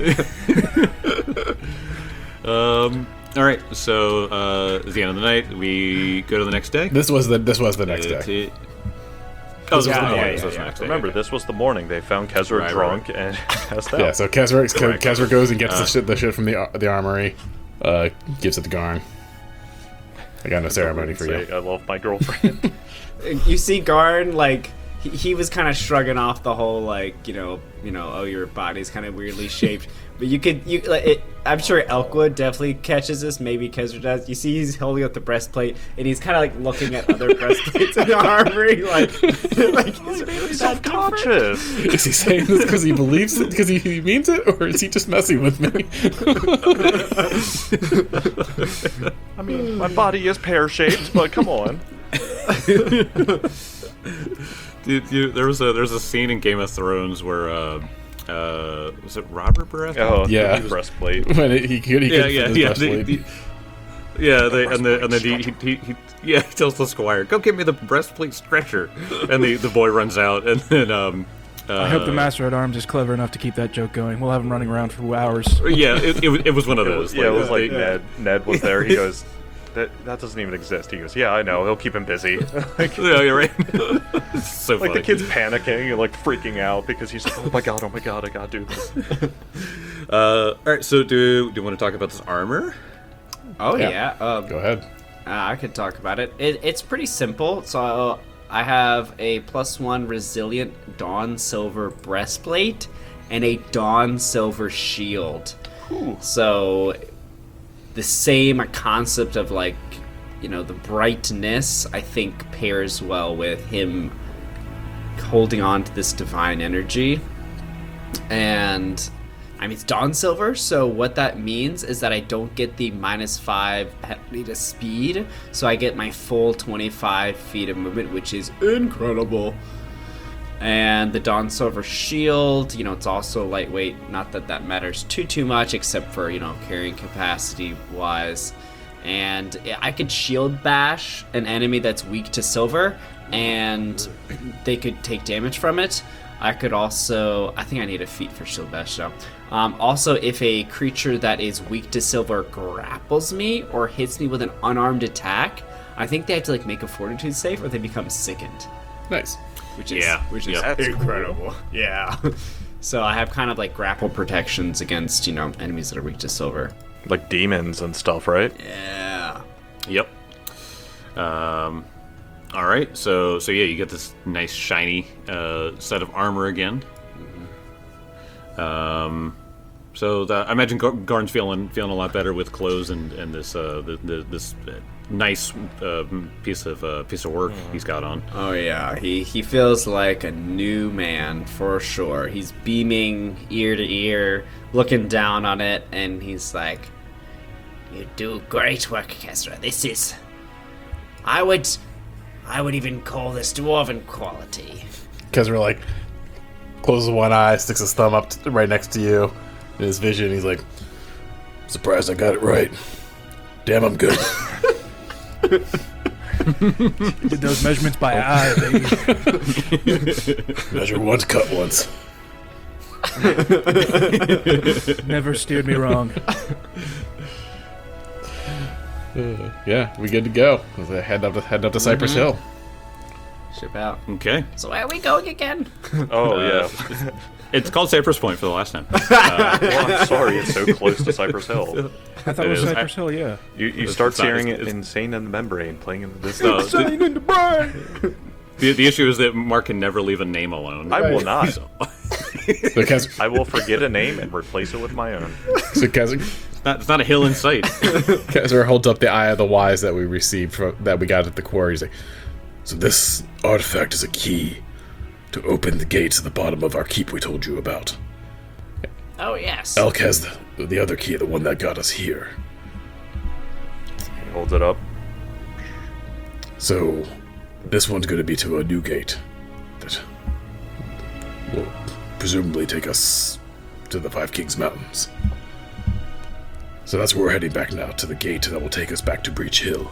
[SPEAKER 1] All right, so at the end of the night, we go to the next day.
[SPEAKER 4] this was the next day.
[SPEAKER 1] Oh, this was the
[SPEAKER 5] Yeah,
[SPEAKER 1] morning.
[SPEAKER 5] yeah,
[SPEAKER 1] This was the
[SPEAKER 5] yeah.
[SPEAKER 1] next day.
[SPEAKER 2] remember,
[SPEAKER 1] Okay.
[SPEAKER 2] this was the morning. They found Kesser
[SPEAKER 1] Right,
[SPEAKER 2] drunk and passed out.
[SPEAKER 4] Yeah, so Kezra goes and gets the shit from the armory, gives it to Garn. I got no ceremony for you.
[SPEAKER 2] Say, I love my girlfriend.
[SPEAKER 5] you see Garden he was kind of shrugging off the whole oh, your body's kind of weirdly shaped, but I'm sure Elkwood definitely catches this. Maybe Kezra does. You see, he's holding up the breastplate, and he's kind of looking at other breastplates in the armory, is it really that different?
[SPEAKER 2] Self-conscious.
[SPEAKER 4] Is he saying this because he believes it, because he means it, or is he just messing with me?
[SPEAKER 2] I mean, my body is pear-shaped, but come on.
[SPEAKER 1] Dude, there's a scene in Game of Thrones where was it Robert Baratheon?
[SPEAKER 2] Oh,
[SPEAKER 4] Yeah.
[SPEAKER 2] the breastplate.
[SPEAKER 4] When he could
[SPEAKER 1] Yeah.
[SPEAKER 4] breastplate.
[SPEAKER 1] He tells the squire, "Go get me the breastplate stretcher," and the boy runs out, and then
[SPEAKER 3] I hope the Master at Arms is clever enough to keep that joke going. We'll have him running around for hours.
[SPEAKER 1] yeah, it was one of those.
[SPEAKER 2] Yeah, it was like
[SPEAKER 1] they-
[SPEAKER 2] Ned was there. He goes, that doesn't even exist. He goes, yeah, I know. He'll keep him busy. like,
[SPEAKER 1] Yeah, you're right. It's so
[SPEAKER 2] like
[SPEAKER 1] funny.
[SPEAKER 2] the kid's panicking and like freaking out because he's like, oh my god, I gotta do this.
[SPEAKER 1] All right, so do you want to talk about this armor?
[SPEAKER 5] Oh
[SPEAKER 4] Yeah.
[SPEAKER 5] yeah.
[SPEAKER 4] Go ahead.
[SPEAKER 5] I could talk about it. It's pretty simple. So I have a +1 resilient Dawn Silver breastplate and a Dawn Silver shield. So the same concept of the brightness, I think, pairs well with him holding on to this divine energy. And I mean, it's Dawn Silver, so what that means is that I don't get the -5 penalty to speed, so I get my full 25 feet of movement, which is incredible. And the Dawn Silver shield, it's also lightweight. Not that that matters too much, except for, carrying capacity wise. And I could shield bash an enemy that's weak to silver, and they could take damage from it. I could also, I think I need a feat for shield bash though. Also, if a creature that is weak to silver grapples me or hits me with an unarmed attack, I think they have to like make a fortitude save or they become sickened,
[SPEAKER 4] Nice.
[SPEAKER 5] which is
[SPEAKER 1] Yeah,
[SPEAKER 5] which is
[SPEAKER 1] yeah.
[SPEAKER 2] That's
[SPEAKER 5] incredible. Yeah. So I have kind of like grapple protections against enemies that are weak to silver.
[SPEAKER 2] like demons and stuff, right?
[SPEAKER 5] Yeah.
[SPEAKER 1] Yep. All right. So yeah, you get this nice shiny set of armor again. So I imagine Garn's feeling a lot better with clothes and this this nice piece of work he's got on.
[SPEAKER 5] Oh yeah, he feels like a new man for sure. He's beaming ear to ear, looking down on it, and he's like,
[SPEAKER 8] You do great work, Kesra. This is... I would even call this dwarven quality.
[SPEAKER 4] Because we're like, closes one eye, sticks his thumb up right next to you in his vision. He's like,
[SPEAKER 7] Surprised I got it right. Damn, I'm good.
[SPEAKER 3] Did those measurements by eye, baby.
[SPEAKER 7] Measure once, cut once.
[SPEAKER 3] Never steered me wrong.
[SPEAKER 4] yeah, we good to go. Head up to Cypress Hill.
[SPEAKER 5] ship out.
[SPEAKER 1] Okay.
[SPEAKER 8] So where are we going again?
[SPEAKER 2] Oh yeah.
[SPEAKER 1] It's called Cypress Point for the last time.
[SPEAKER 2] Well, I'm sorry, it's so close to Cypress Hill.
[SPEAKER 3] I thought it was Cypress Hill, yeah.
[SPEAKER 2] You start
[SPEAKER 1] It's not-
[SPEAKER 2] hearing
[SPEAKER 1] it's-
[SPEAKER 2] Insane in the Membrane playing in the
[SPEAKER 1] No,
[SPEAKER 2] distance.
[SPEAKER 3] in the brain!
[SPEAKER 1] the issue is that Mark can never leave a name alone.
[SPEAKER 2] I will not.
[SPEAKER 1] So,
[SPEAKER 4] So Kaz,
[SPEAKER 2] I will forget a name and replace it with my own.
[SPEAKER 4] so Kaz,
[SPEAKER 1] it's not a hill in sight.
[SPEAKER 4] Kazar holds up the Eye of the Wise that we received that we got at the quarry. He's like,
[SPEAKER 7] So this artifact is a key to open the gates at the bottom of our keep we told you about.
[SPEAKER 8] Oh, yes.
[SPEAKER 7] Elk has the other key, the one that got us here.
[SPEAKER 2] He holds it up.
[SPEAKER 7] So this one's going to be to a new gate that will presumably take us to the Five Kings Mountains. So that's where we're heading back now, to the gate that will take us back to Breach Hill.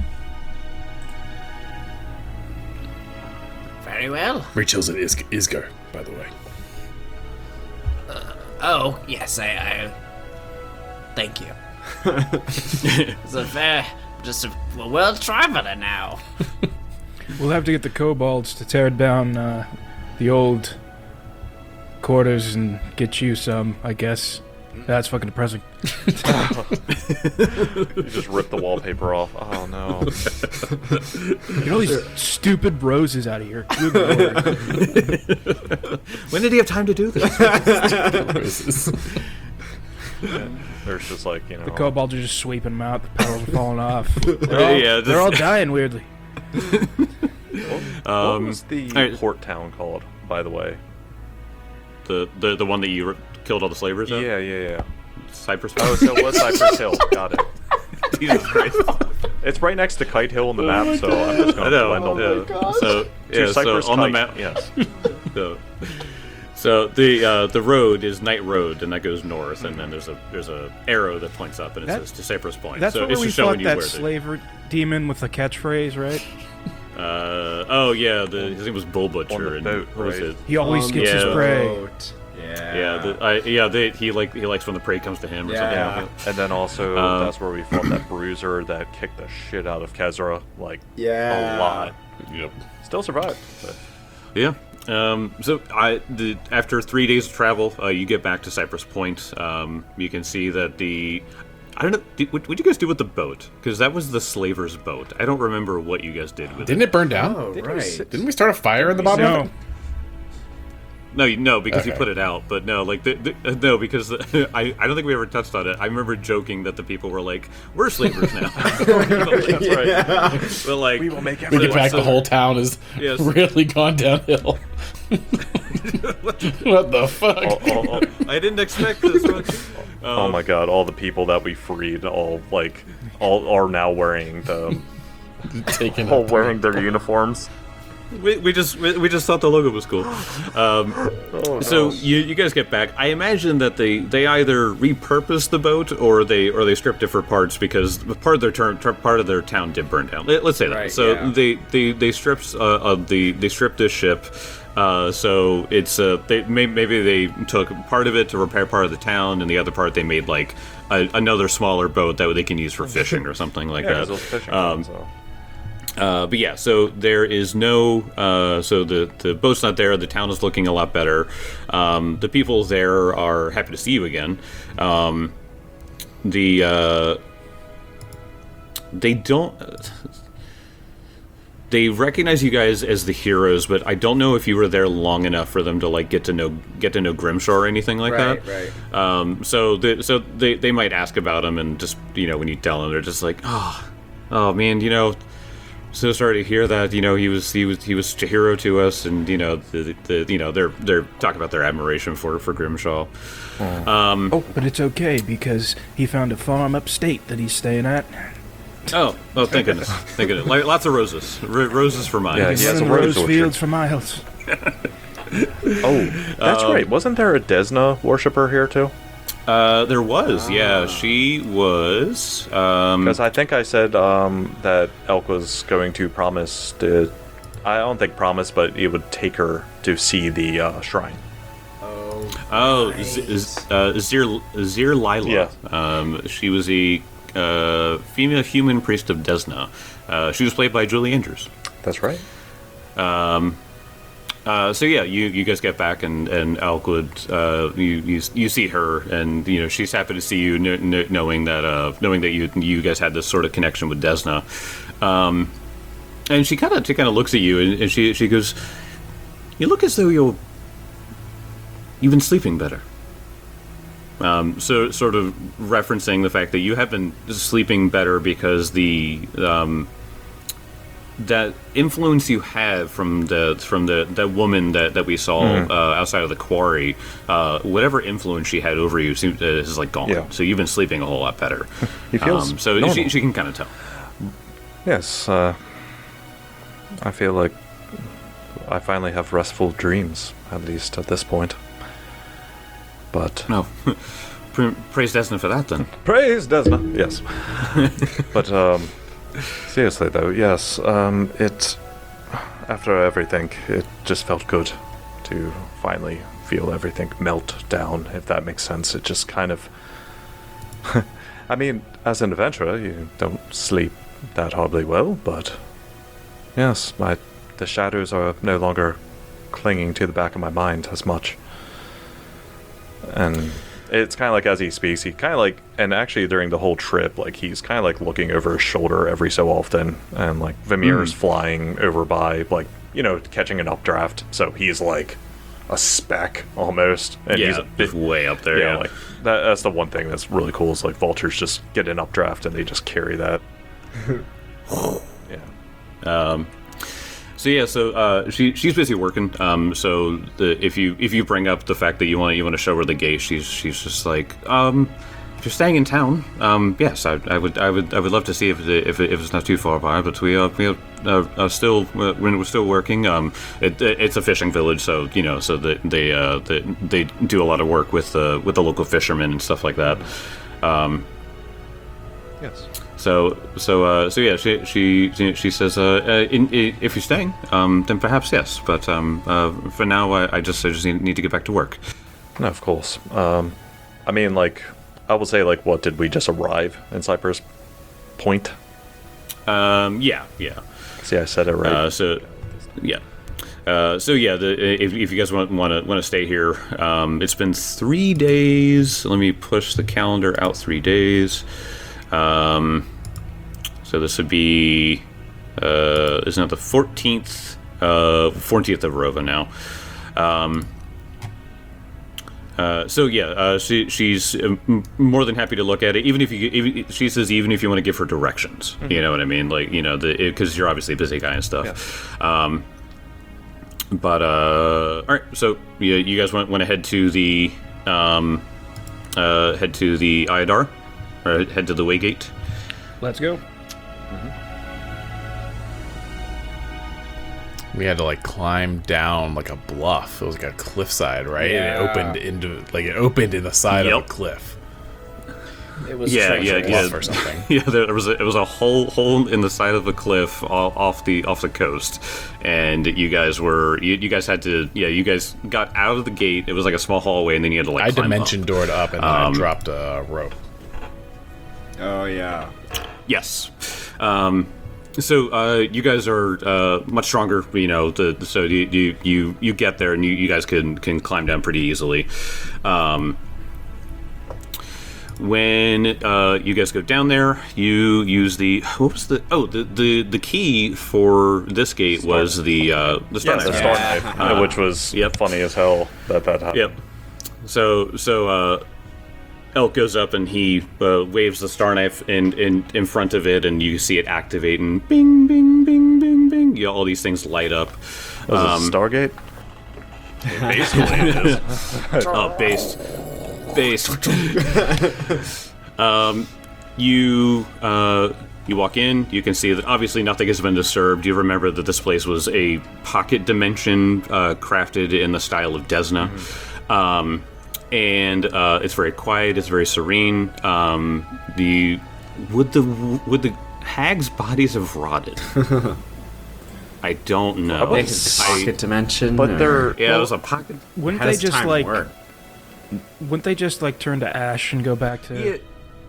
[SPEAKER 8] Very well.
[SPEAKER 7] Breach Hill's in Isgar, by the way.
[SPEAKER 8] Oh, yes, I thank you. It's a just a world traveler now.
[SPEAKER 3] We'll have to get the kobolds to tear down the old quarters and get you some, I guess. That's fucking depressing.
[SPEAKER 2] You just rip the wallpaper off. Oh no.
[SPEAKER 3] Get all these stupid roses out of here. Good lord.
[SPEAKER 1] When did he have time to do this?
[SPEAKER 2] There's just like, you know.
[SPEAKER 3] The kobolds are just sweeping them out. The petals are falling off. They're
[SPEAKER 1] Yeah,
[SPEAKER 3] all dying weirdly.
[SPEAKER 2] What was the
[SPEAKER 1] alright.
[SPEAKER 2] port town called, by the way?
[SPEAKER 1] the one that you killed all the slavers at?
[SPEAKER 2] Yeah.
[SPEAKER 1] Cypress
[SPEAKER 2] Oh,
[SPEAKER 1] Point?
[SPEAKER 2] so it was Cypress Hill. Got it.
[SPEAKER 1] Jesus Christ.
[SPEAKER 2] It's right next to Kite Hill on the map, so I'm just
[SPEAKER 1] I
[SPEAKER 2] going to
[SPEAKER 1] know.
[SPEAKER 2] blend on
[SPEAKER 1] yeah. So,
[SPEAKER 2] To
[SPEAKER 1] yeah, so
[SPEAKER 2] Cypress
[SPEAKER 1] on the
[SPEAKER 2] Kite,
[SPEAKER 1] map,
[SPEAKER 2] yes.
[SPEAKER 1] so the road is Night Road, and that goes north, and then there's a arrow that points up, and it says to Cypress Point.
[SPEAKER 3] That's
[SPEAKER 1] so
[SPEAKER 3] where
[SPEAKER 1] it's
[SPEAKER 3] we
[SPEAKER 1] just showing
[SPEAKER 3] fought
[SPEAKER 1] you
[SPEAKER 3] that
[SPEAKER 1] where
[SPEAKER 3] slave demon with the catchphrase, right?
[SPEAKER 1] oh yeah, his name was Bull Butcher,
[SPEAKER 2] On the
[SPEAKER 1] and
[SPEAKER 2] boat,
[SPEAKER 1] what was
[SPEAKER 2] right.
[SPEAKER 1] it?
[SPEAKER 3] He always gets his
[SPEAKER 1] yeah.
[SPEAKER 3] prey.
[SPEAKER 5] Yeah.
[SPEAKER 1] He likes when the prey comes to him or
[SPEAKER 5] Yeah.
[SPEAKER 1] something.
[SPEAKER 2] Yeah,
[SPEAKER 1] Like that.
[SPEAKER 2] and then also that's where we fought that bruiser that kicked the shit out of Kezra, like
[SPEAKER 5] Yeah.
[SPEAKER 2] a lot.
[SPEAKER 4] Yep.
[SPEAKER 2] Still survived. But
[SPEAKER 1] Yeah. So after 3 days of travel, you get back to Cypress Point. You can see that I don't know. What'd you guys do with the boat? Because that was the slaver's boat. I don't remember what you guys did with
[SPEAKER 4] Didn't it burn down?
[SPEAKER 5] Oh, right.
[SPEAKER 4] Didn't we start a fire in the bottom of
[SPEAKER 3] No.
[SPEAKER 4] it?
[SPEAKER 1] No, because you
[SPEAKER 4] Okay.
[SPEAKER 1] put it out. But no, like no, because I don't think we ever touched on it. I remember joking that the people were like, "We're slavers now."
[SPEAKER 2] that's right.
[SPEAKER 1] But like,
[SPEAKER 2] We will make
[SPEAKER 4] We get back,
[SPEAKER 1] so-
[SPEAKER 4] the whole town is
[SPEAKER 1] Yes.
[SPEAKER 4] really gone downhill. What the fuck?
[SPEAKER 1] I didn't expect this one.
[SPEAKER 2] Oh my god! All the people that we freed, all are now wearing
[SPEAKER 4] Taking
[SPEAKER 2] all
[SPEAKER 4] up.
[SPEAKER 2] wearing their uniforms.
[SPEAKER 1] We just thought the logo was cool. So you guys get back. I imagine that they either repurposed the boat or they stripped it for parts because part of their part of their town did burn down. Let's say that.
[SPEAKER 5] Right,
[SPEAKER 1] So
[SPEAKER 5] yeah.
[SPEAKER 1] they stripped they stripped this ship. So it's maybe they took part of it to repair part of the town, and the other part they made like another smaller boat that they can use for fishing or something like
[SPEAKER 2] Yeah, 'cause
[SPEAKER 1] that.
[SPEAKER 2] it was fishing. So.
[SPEAKER 1] But yeah, so there is no. So the boat's not there. The town is looking a lot better. The people there are happy to see you again. They don't. They recognize you guys as the heroes, but I don't know if you were there long enough for them to like get to know Grimshaw or anything like that.
[SPEAKER 5] Right.
[SPEAKER 1] So they might ask about him, and just when you tell them, they're just like, oh man, so sorry to hear that. He was such a hero to us, and they're talking about their admiration for Grimshaw.
[SPEAKER 3] But it's okay because he found a farm upstate that he's staying at.
[SPEAKER 1] Oh, thank goodness, thank goodness. Lots of roses, roses for mine.
[SPEAKER 2] Yeah,
[SPEAKER 3] He's
[SPEAKER 2] he has a
[SPEAKER 3] running
[SPEAKER 2] rose
[SPEAKER 3] rose
[SPEAKER 2] orchard.
[SPEAKER 3] fields for miles.
[SPEAKER 2] Oh, that's right. Wasn't there a Desna worshiper here too?
[SPEAKER 1] There was, yeah. She was.
[SPEAKER 2] Because I think I said that Elk was going to promise to. I don't think promise, but he would take her to see the shrine.
[SPEAKER 1] Zir Lila.
[SPEAKER 2] Yeah.
[SPEAKER 1] She was a female human priest of Desna. She was played by Julie Andrews.
[SPEAKER 2] That's right.
[SPEAKER 1] So yeah, you guys get back, and Elkwood, you see her, and she's happy to see you, knowing that you guys had this sort of connection with Desna, and she kind of looks at you, and she goes, "You look as though you've been sleeping better." So sort of referencing the fact that you have been sleeping better because that influence you have from that woman that we saw outside of the quarry, whatever influence she had over you is like gone.
[SPEAKER 2] Yeah.
[SPEAKER 1] So you've been sleeping a whole lot better.
[SPEAKER 2] He feels
[SPEAKER 1] so
[SPEAKER 2] normal.
[SPEAKER 1] she can kind of tell.
[SPEAKER 2] Yes, I feel like I finally have restful dreams, at least at this point. But
[SPEAKER 1] No, praise Desna for that then.
[SPEAKER 2] praise Desna. Yes, but seriously though, yes. It after everything, it just felt good to finally feel everything melt down. If that makes sense, it just kind of. I mean, as an adventurer, you don't sleep that horribly well, but yes, the shadows are no longer clinging to the back of my mind as much. And it's kind of like as he speaks, he kind of like, and actually during the whole trip, like he's kind of like looking over his shoulder every so often, and like Vimir's flying over by, like, catching an updraft, so he's like a speck almost, and he's
[SPEAKER 1] just way up there.
[SPEAKER 2] yeah,
[SPEAKER 1] Yeah,
[SPEAKER 2] like that's the one thing that's really cool is like vultures just get an updraft and they just carry that. Yeah.
[SPEAKER 1] So yeah, she's busy working. So if you bring up the fact that you want to show her the gate, she's just like, if you're staying in town, yes, I would love to see if it's not too far by. But we are still we're still working. It's a fishing village, so so they do a lot of work with the local fishermen and stuff like that.
[SPEAKER 2] Yes.
[SPEAKER 1] So yeah, she says, if you're staying, then perhaps yes, but for now, I just need to get back to work.
[SPEAKER 2] No, of course. I mean, like, I would say, like, what, did we just arrive in Cypress Point?
[SPEAKER 1] Yeah.
[SPEAKER 2] See, I said it right.
[SPEAKER 1] If you guys want to stay here, it's been 3 days. Let me push the calendar out 3 days. So this would be isn't it the 14th of Rova now. She's more than happy to look at it. She says even if you want to give her directions, you know what I mean, like because you're obviously a busy guy and stuff.
[SPEAKER 2] Yeah.
[SPEAKER 1] All right. So you guys want to head to the Iadar, or head to the Waygate.
[SPEAKER 3] Let's go.
[SPEAKER 4] We had to like climb down like a bluff. It was like a cliffside, right?
[SPEAKER 3] Yeah.
[SPEAKER 4] And it opened in the side of a cliff.
[SPEAKER 5] It was
[SPEAKER 4] Bluff or something.
[SPEAKER 1] Yeah, it was a hole in the side of a cliff off the coast, and you guys got out of the gate. It was like a small hallway, and then you had to like
[SPEAKER 4] I
[SPEAKER 1] climb
[SPEAKER 4] dimension doored up and then I dropped a rope.
[SPEAKER 5] Oh yeah.
[SPEAKER 1] Yes. So you guys are much stronger, you know. So you get there, and you guys can climb down pretty easily. When you guys go down there, you use the the key for this gate was the star
[SPEAKER 2] Yeah, the
[SPEAKER 1] knife.
[SPEAKER 2] star knife, which was funny as hell that happened.
[SPEAKER 1] Yep. So Elk goes up and he waves the star knife in front of it, and you see it activate, and bing, bing, bing, bing, bing. You know, all these things light up.
[SPEAKER 2] Was it Stargate? Basically, it is.
[SPEAKER 1] Based. You walk in. You can see that obviously nothing has been disturbed. You remember that this place was a pocket dimension crafted in the style of Desna. And it's very quiet. It's very serene. Would the hags' bodies have rotted? I don't know.
[SPEAKER 5] Pocket dimension.
[SPEAKER 2] But they're
[SPEAKER 1] It was a pocket.
[SPEAKER 3] Wouldn't
[SPEAKER 5] How
[SPEAKER 3] they
[SPEAKER 5] does
[SPEAKER 3] just
[SPEAKER 5] time
[SPEAKER 3] like?
[SPEAKER 5] work?
[SPEAKER 3] Wouldn't they just like turn to ash and go back to?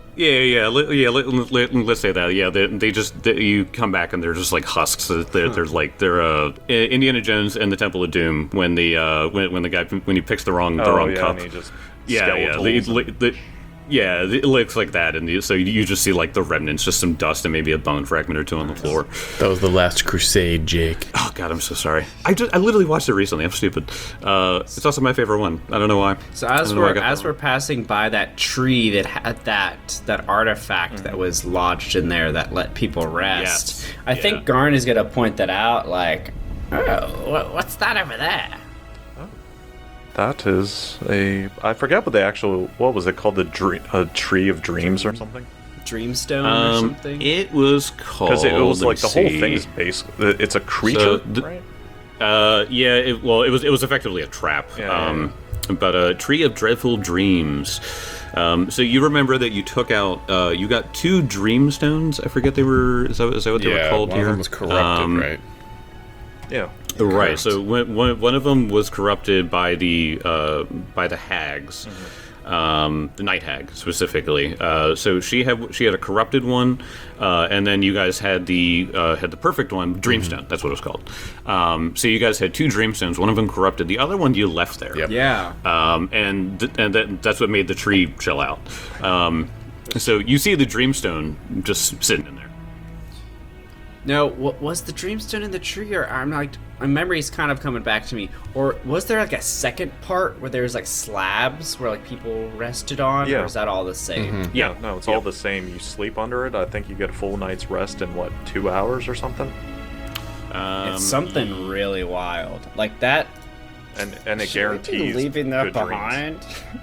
[SPEAKER 1] Let's say that. Yeah, you come back and they're just like husks. They're Indiana Jones and the Temple of Doom when the guy when he picks the wrong cup.
[SPEAKER 2] And he just
[SPEAKER 1] Yeah. It looks like that, and so you just see like the remnants, just some dust and maybe a bone fragment or two on the floor.
[SPEAKER 4] That was the last crusade, Jake.
[SPEAKER 1] Oh God, I'm so sorry. I literally watched it recently. I'm stupid. It's also my favorite one. I don't know why.
[SPEAKER 5] So
[SPEAKER 1] I
[SPEAKER 5] as
[SPEAKER 1] don't know why I
[SPEAKER 5] we're
[SPEAKER 1] got that
[SPEAKER 5] as
[SPEAKER 1] one.
[SPEAKER 5] we're passing by that tree that had that artifact that was lodged in there that let people rest,
[SPEAKER 1] Yes.
[SPEAKER 5] I think Garn is gonna point that out. Like,
[SPEAKER 8] What's that over there?
[SPEAKER 2] That is I forget what was it called, a tree of dreams or something?
[SPEAKER 5] Dreamstone or something.
[SPEAKER 1] It was called.
[SPEAKER 2] Because it was
[SPEAKER 1] let me
[SPEAKER 2] like the whole
[SPEAKER 1] see.
[SPEAKER 2] thing is basically it's a creature, right?
[SPEAKER 1] It was effectively a trap.
[SPEAKER 2] Yeah.
[SPEAKER 1] But a tree of dreadful dreams. So you remember that you took out. You got 2 dreamstones. I forget they were. Is that what they were called
[SPEAKER 4] one
[SPEAKER 1] here?
[SPEAKER 4] of them was corrupted, right?
[SPEAKER 2] Yeah.
[SPEAKER 1] Right. So one of them was corrupted by the hags, the night hag specifically. So she had a corrupted one, and then you guys had the perfect one, Dreamstone. That's what it was called. So you guys had 2 Dreamstones. One of them corrupted. The other one you left there.
[SPEAKER 4] Yep.
[SPEAKER 5] Yeah.
[SPEAKER 1] That's what made the tree chill out. So you see the Dreamstone just sitting in there.
[SPEAKER 5] No, what was the Dreamstone in the tree? Or I'm like, my memory's kind of coming back to me. Or was there like a second part where there was like slabs where like people rested on?
[SPEAKER 2] Yeah.
[SPEAKER 5] Or is that all the same?
[SPEAKER 2] Yeah, no, it's all the same. You sleep under it. I think you get a full night's rest in 2 hours or something.
[SPEAKER 5] It's something really wild like that.
[SPEAKER 2] And it
[SPEAKER 5] Should we be
[SPEAKER 2] guarantees
[SPEAKER 5] leaving that
[SPEAKER 2] good dreams.
[SPEAKER 5] behind.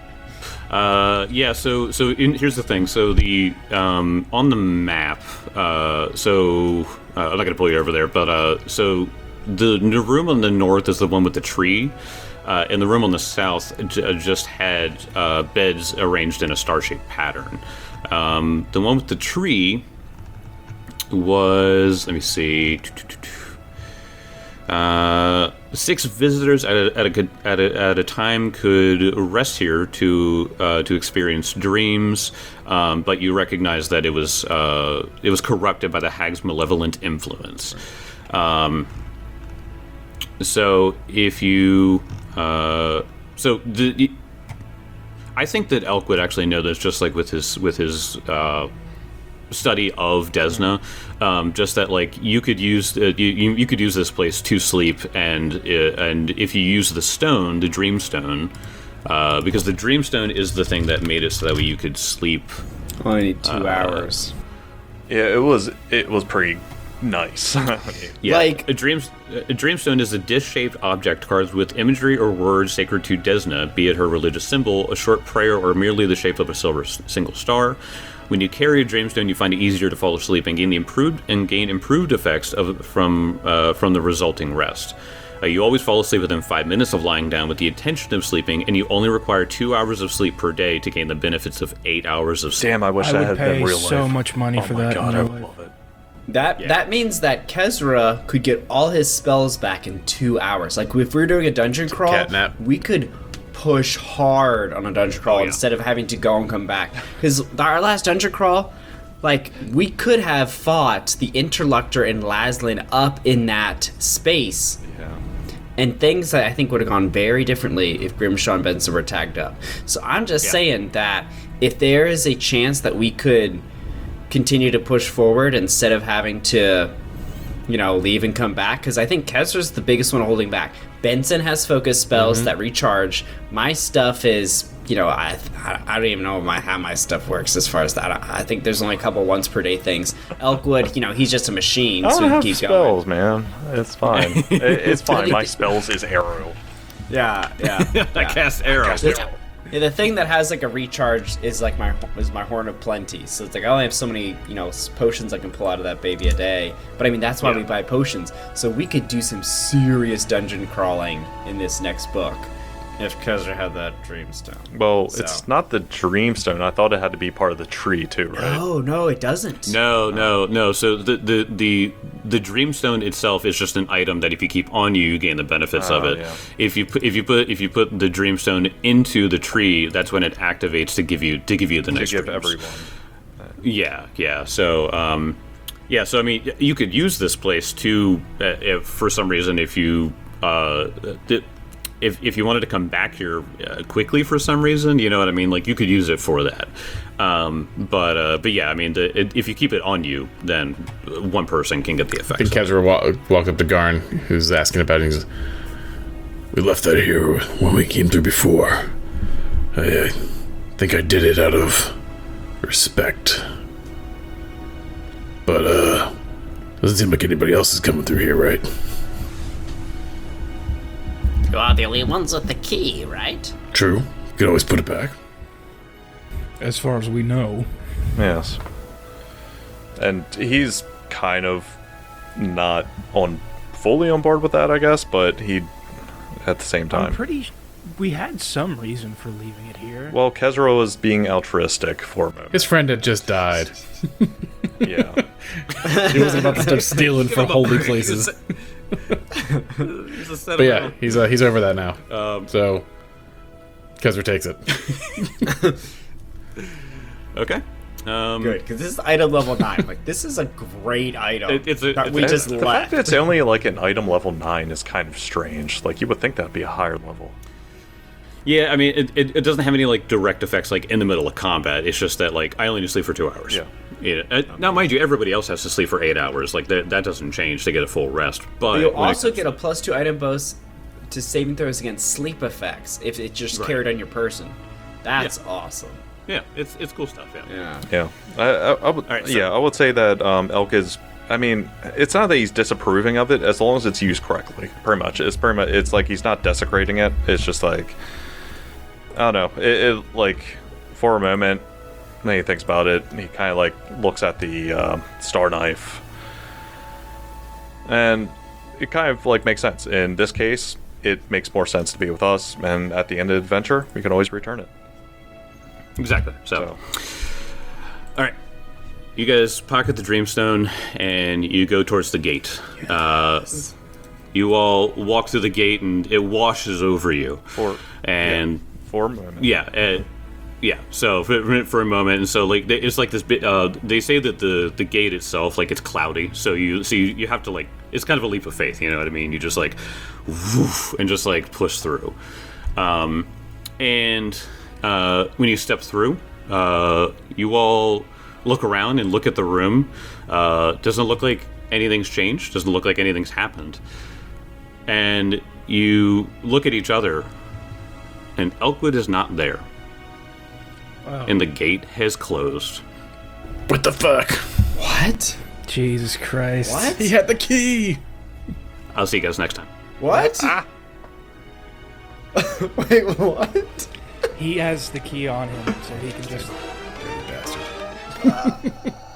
[SPEAKER 1] Here's the thing. So the on the map. I'm not gonna pull you over there, but so the room on the north is the one with the tree, and the room on the south just had beds arranged in a star-shaped pattern. The one with the tree was, let me see. 6 visitors at a time could rest here to experience dreams, but you recognize that it was corrupted by the hag's malevolent influence. So if you I think that Elk would actually know this, just like with his study of Desna, just that like you could use you could use this place to sleep, and if you use the stone, the Dreamstone, because the Dreamstone is the thing that made it so that way you could sleep.
[SPEAKER 5] Only need 2 hours.
[SPEAKER 2] Yeah, it was pretty nice.
[SPEAKER 1] Yeah,
[SPEAKER 5] Like-
[SPEAKER 1] a Dreamstone is a dish-shaped object carved with imagery or words sacred to Desna, be it her religious symbol, a short prayer, or merely the shape of a silver single star. When you carry a Dreamstone, you find it easier to fall asleep and gain improved effects from the resulting rest. You always fall asleep within 5 minutes of lying down with the intention of sleeping, and you only require 2 hours of sleep per day to gain the benefits of 8 hours of sleep.
[SPEAKER 2] Damn, I wish
[SPEAKER 3] I
[SPEAKER 2] that
[SPEAKER 3] would
[SPEAKER 2] had been
[SPEAKER 3] pay
[SPEAKER 2] real
[SPEAKER 3] so
[SPEAKER 2] life.
[SPEAKER 3] much money for
[SPEAKER 2] Oh my
[SPEAKER 3] that.
[SPEAKER 2] god,
[SPEAKER 3] in
[SPEAKER 2] I
[SPEAKER 3] real
[SPEAKER 2] would
[SPEAKER 3] life.
[SPEAKER 2] love it.
[SPEAKER 5] That means that Kezra could get all his spells back in 2 hours. Like if we were doing a dungeon crawl,
[SPEAKER 4] catnap.
[SPEAKER 5] we could push hard on a dungeon crawl
[SPEAKER 1] yeah.
[SPEAKER 5] instead of having to go and come back. Because our last dungeon crawl, like, we could have fought the Interlocutor and Laslin up in that space.
[SPEAKER 2] Yeah.
[SPEAKER 5] And things that I think would have gone very differently if Grimshaw and Benson were tagged up. So I'm just saying that if there is a chance that we could continue to push forward instead of having to, leave and come back, because I think Kezra's the biggest one holding back. Benson has focus spells that recharge. My stuff is, I don't even know how my stuff works as far as that. I think there's only a couple once per day things. Elkwood, he's just a machine,
[SPEAKER 2] I
[SPEAKER 5] so
[SPEAKER 2] don't
[SPEAKER 5] he
[SPEAKER 2] have
[SPEAKER 5] keeps
[SPEAKER 2] spells,
[SPEAKER 5] going.
[SPEAKER 2] man. It's fine. It's fine. My spells is arrow.
[SPEAKER 5] Yeah.
[SPEAKER 1] I cast arrows.
[SPEAKER 5] Yeah, the thing that has like a recharge is like my Horn of Plenty. So it's like I only have so many, potions I can pull out of that baby a day. But I mean that's why we buy potions. So we could do some serious dungeon crawling in this next book if Kezra had that Dreamstone.
[SPEAKER 2] Well,
[SPEAKER 5] So-
[SPEAKER 2] it's not the Dreamstone. I thought it had to be part of the tree too, right?
[SPEAKER 5] No, it doesn't.
[SPEAKER 1] No. So the Dreamstone itself is just an item that if you keep on you gain the benefits of it.
[SPEAKER 2] Yeah.
[SPEAKER 1] If you put the Dreamstone into the tree, that's when it activates to give you the next
[SPEAKER 2] To give
[SPEAKER 1] dreams.
[SPEAKER 2] everyone.
[SPEAKER 1] Yeah. So so I mean, you could use this place to, if for some reason, if you if you wanted to come back here quickly for some reason, you know what I mean? Like, you could use it for that. But yeah, I mean, if you keep it on you, then one person can get the
[SPEAKER 4] I
[SPEAKER 1] effect.
[SPEAKER 4] think Kezra walked up to Garn, who's asking about it. He says,
[SPEAKER 7] We left that here when we came through before. I think I did it out of respect. But, doesn't seem like anybody else is coming through here, right?
[SPEAKER 8] You are the only ones with the key, right?
[SPEAKER 7] True. You can always put it back.
[SPEAKER 3] As far as we know.
[SPEAKER 2] Yes. And he's kind of not fully on board with that, I guess, but he, at the same time.
[SPEAKER 3] We had some reason for leaving it here.
[SPEAKER 2] Well, Kezra was being altruistic for a moment.
[SPEAKER 4] his friend had just died.
[SPEAKER 2] Yeah.
[SPEAKER 4] He wasn't about to start stealing from holy places. But yeah, he's over that now. So Kezra takes it.
[SPEAKER 1] Okay.
[SPEAKER 5] Good, because this is item level 9. Like, this is a great item.
[SPEAKER 1] It's
[SPEAKER 5] that we
[SPEAKER 1] it's-
[SPEAKER 5] just
[SPEAKER 2] The fact
[SPEAKER 5] left.
[SPEAKER 2] that it's only like an item level 9 is kind of strange. Like, you would think that'd be a higher level.
[SPEAKER 1] Yeah, I mean, it doesn't have any like direct effects like in the middle of combat. It's just that like I only need to sleep for 2 hours.
[SPEAKER 2] Yeah.
[SPEAKER 1] Now, mind you, everybody else has to sleep for 8 hours. Like that doesn't change to get a full rest. But
[SPEAKER 5] You'll
[SPEAKER 1] when it
[SPEAKER 5] also
[SPEAKER 1] comes-
[SPEAKER 5] get a +2 item bonus to saving throws against sleep effects if it's just
[SPEAKER 1] Right.
[SPEAKER 5] carried on your person. That's awesome.
[SPEAKER 1] yeah, it's cool stuff. Yeah.
[SPEAKER 5] Yeah.
[SPEAKER 2] Yeah. I would,
[SPEAKER 1] Alright, so-
[SPEAKER 2] I would say that Elk is. I mean, it's not that he's disapproving of it, as long as it's used correctly. Pretty much, it's like he's not desecrating it. It's just like, I don't know. It like for a moment, when he thinks about it, he kind of like looks at the star knife, and it kind of like makes sense. In this case, it makes more sense to be with us, and at the end of the adventure, we can always return it.
[SPEAKER 1] Exactly. So,
[SPEAKER 2] So,
[SPEAKER 1] all right, you guys pocket the Dreamstone and you go towards the gate. You all walk through the gate and it washes over you.
[SPEAKER 2] for a moment.
[SPEAKER 1] Yeah. So for a moment, and so like it's like this bit. They say that the gate itself, like it's cloudy, so you have to like it's kind of a leap of faith. You know what I mean? You just like, woof, and just like push through. And when you step through, you all look around and look at the room. Doesn't look like anything's changed. Doesn't look like anything's happened. And you look at each other, and Elkwood is not there.
[SPEAKER 3] Wow.
[SPEAKER 1] And the gate has closed.
[SPEAKER 7] What the fuck?
[SPEAKER 5] What?
[SPEAKER 3] Jesus Christ.
[SPEAKER 5] What?
[SPEAKER 4] He had the key.
[SPEAKER 1] I'll see you guys next time.
[SPEAKER 5] What? Wait, what?
[SPEAKER 3] He has the key on him, so he can just...
[SPEAKER 4] Dirty bastard.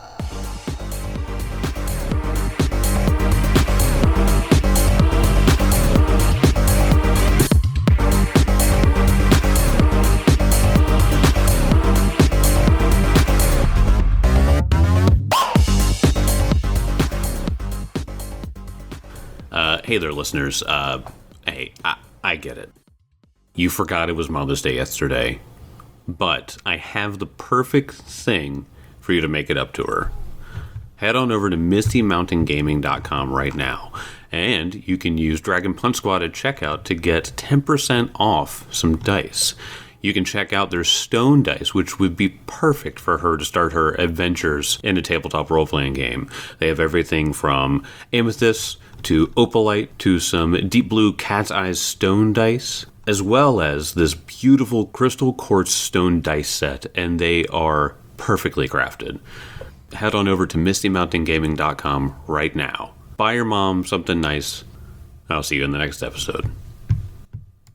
[SPEAKER 1] Hey there, listeners. Hey, I get it. You forgot it was Mother's Day yesterday, but I have the perfect thing for for you to make it up to her. Head on over to MistyMountainGaming.com right now, and you can use Dragon Punch Squad at checkout to get 10% off some dice. You can check out their stone dice, which would be perfect for her to start her adventures in a tabletop role-playing game. They have everything from amethyst to opalite to some deep blue cat's eyes stone dice, as well as this beautiful crystal quartz stone dice set, and they are perfectly crafted. Head on over to MistyMountainGaming.com right now. Buy your mom something nice. I'll see you in the next episode.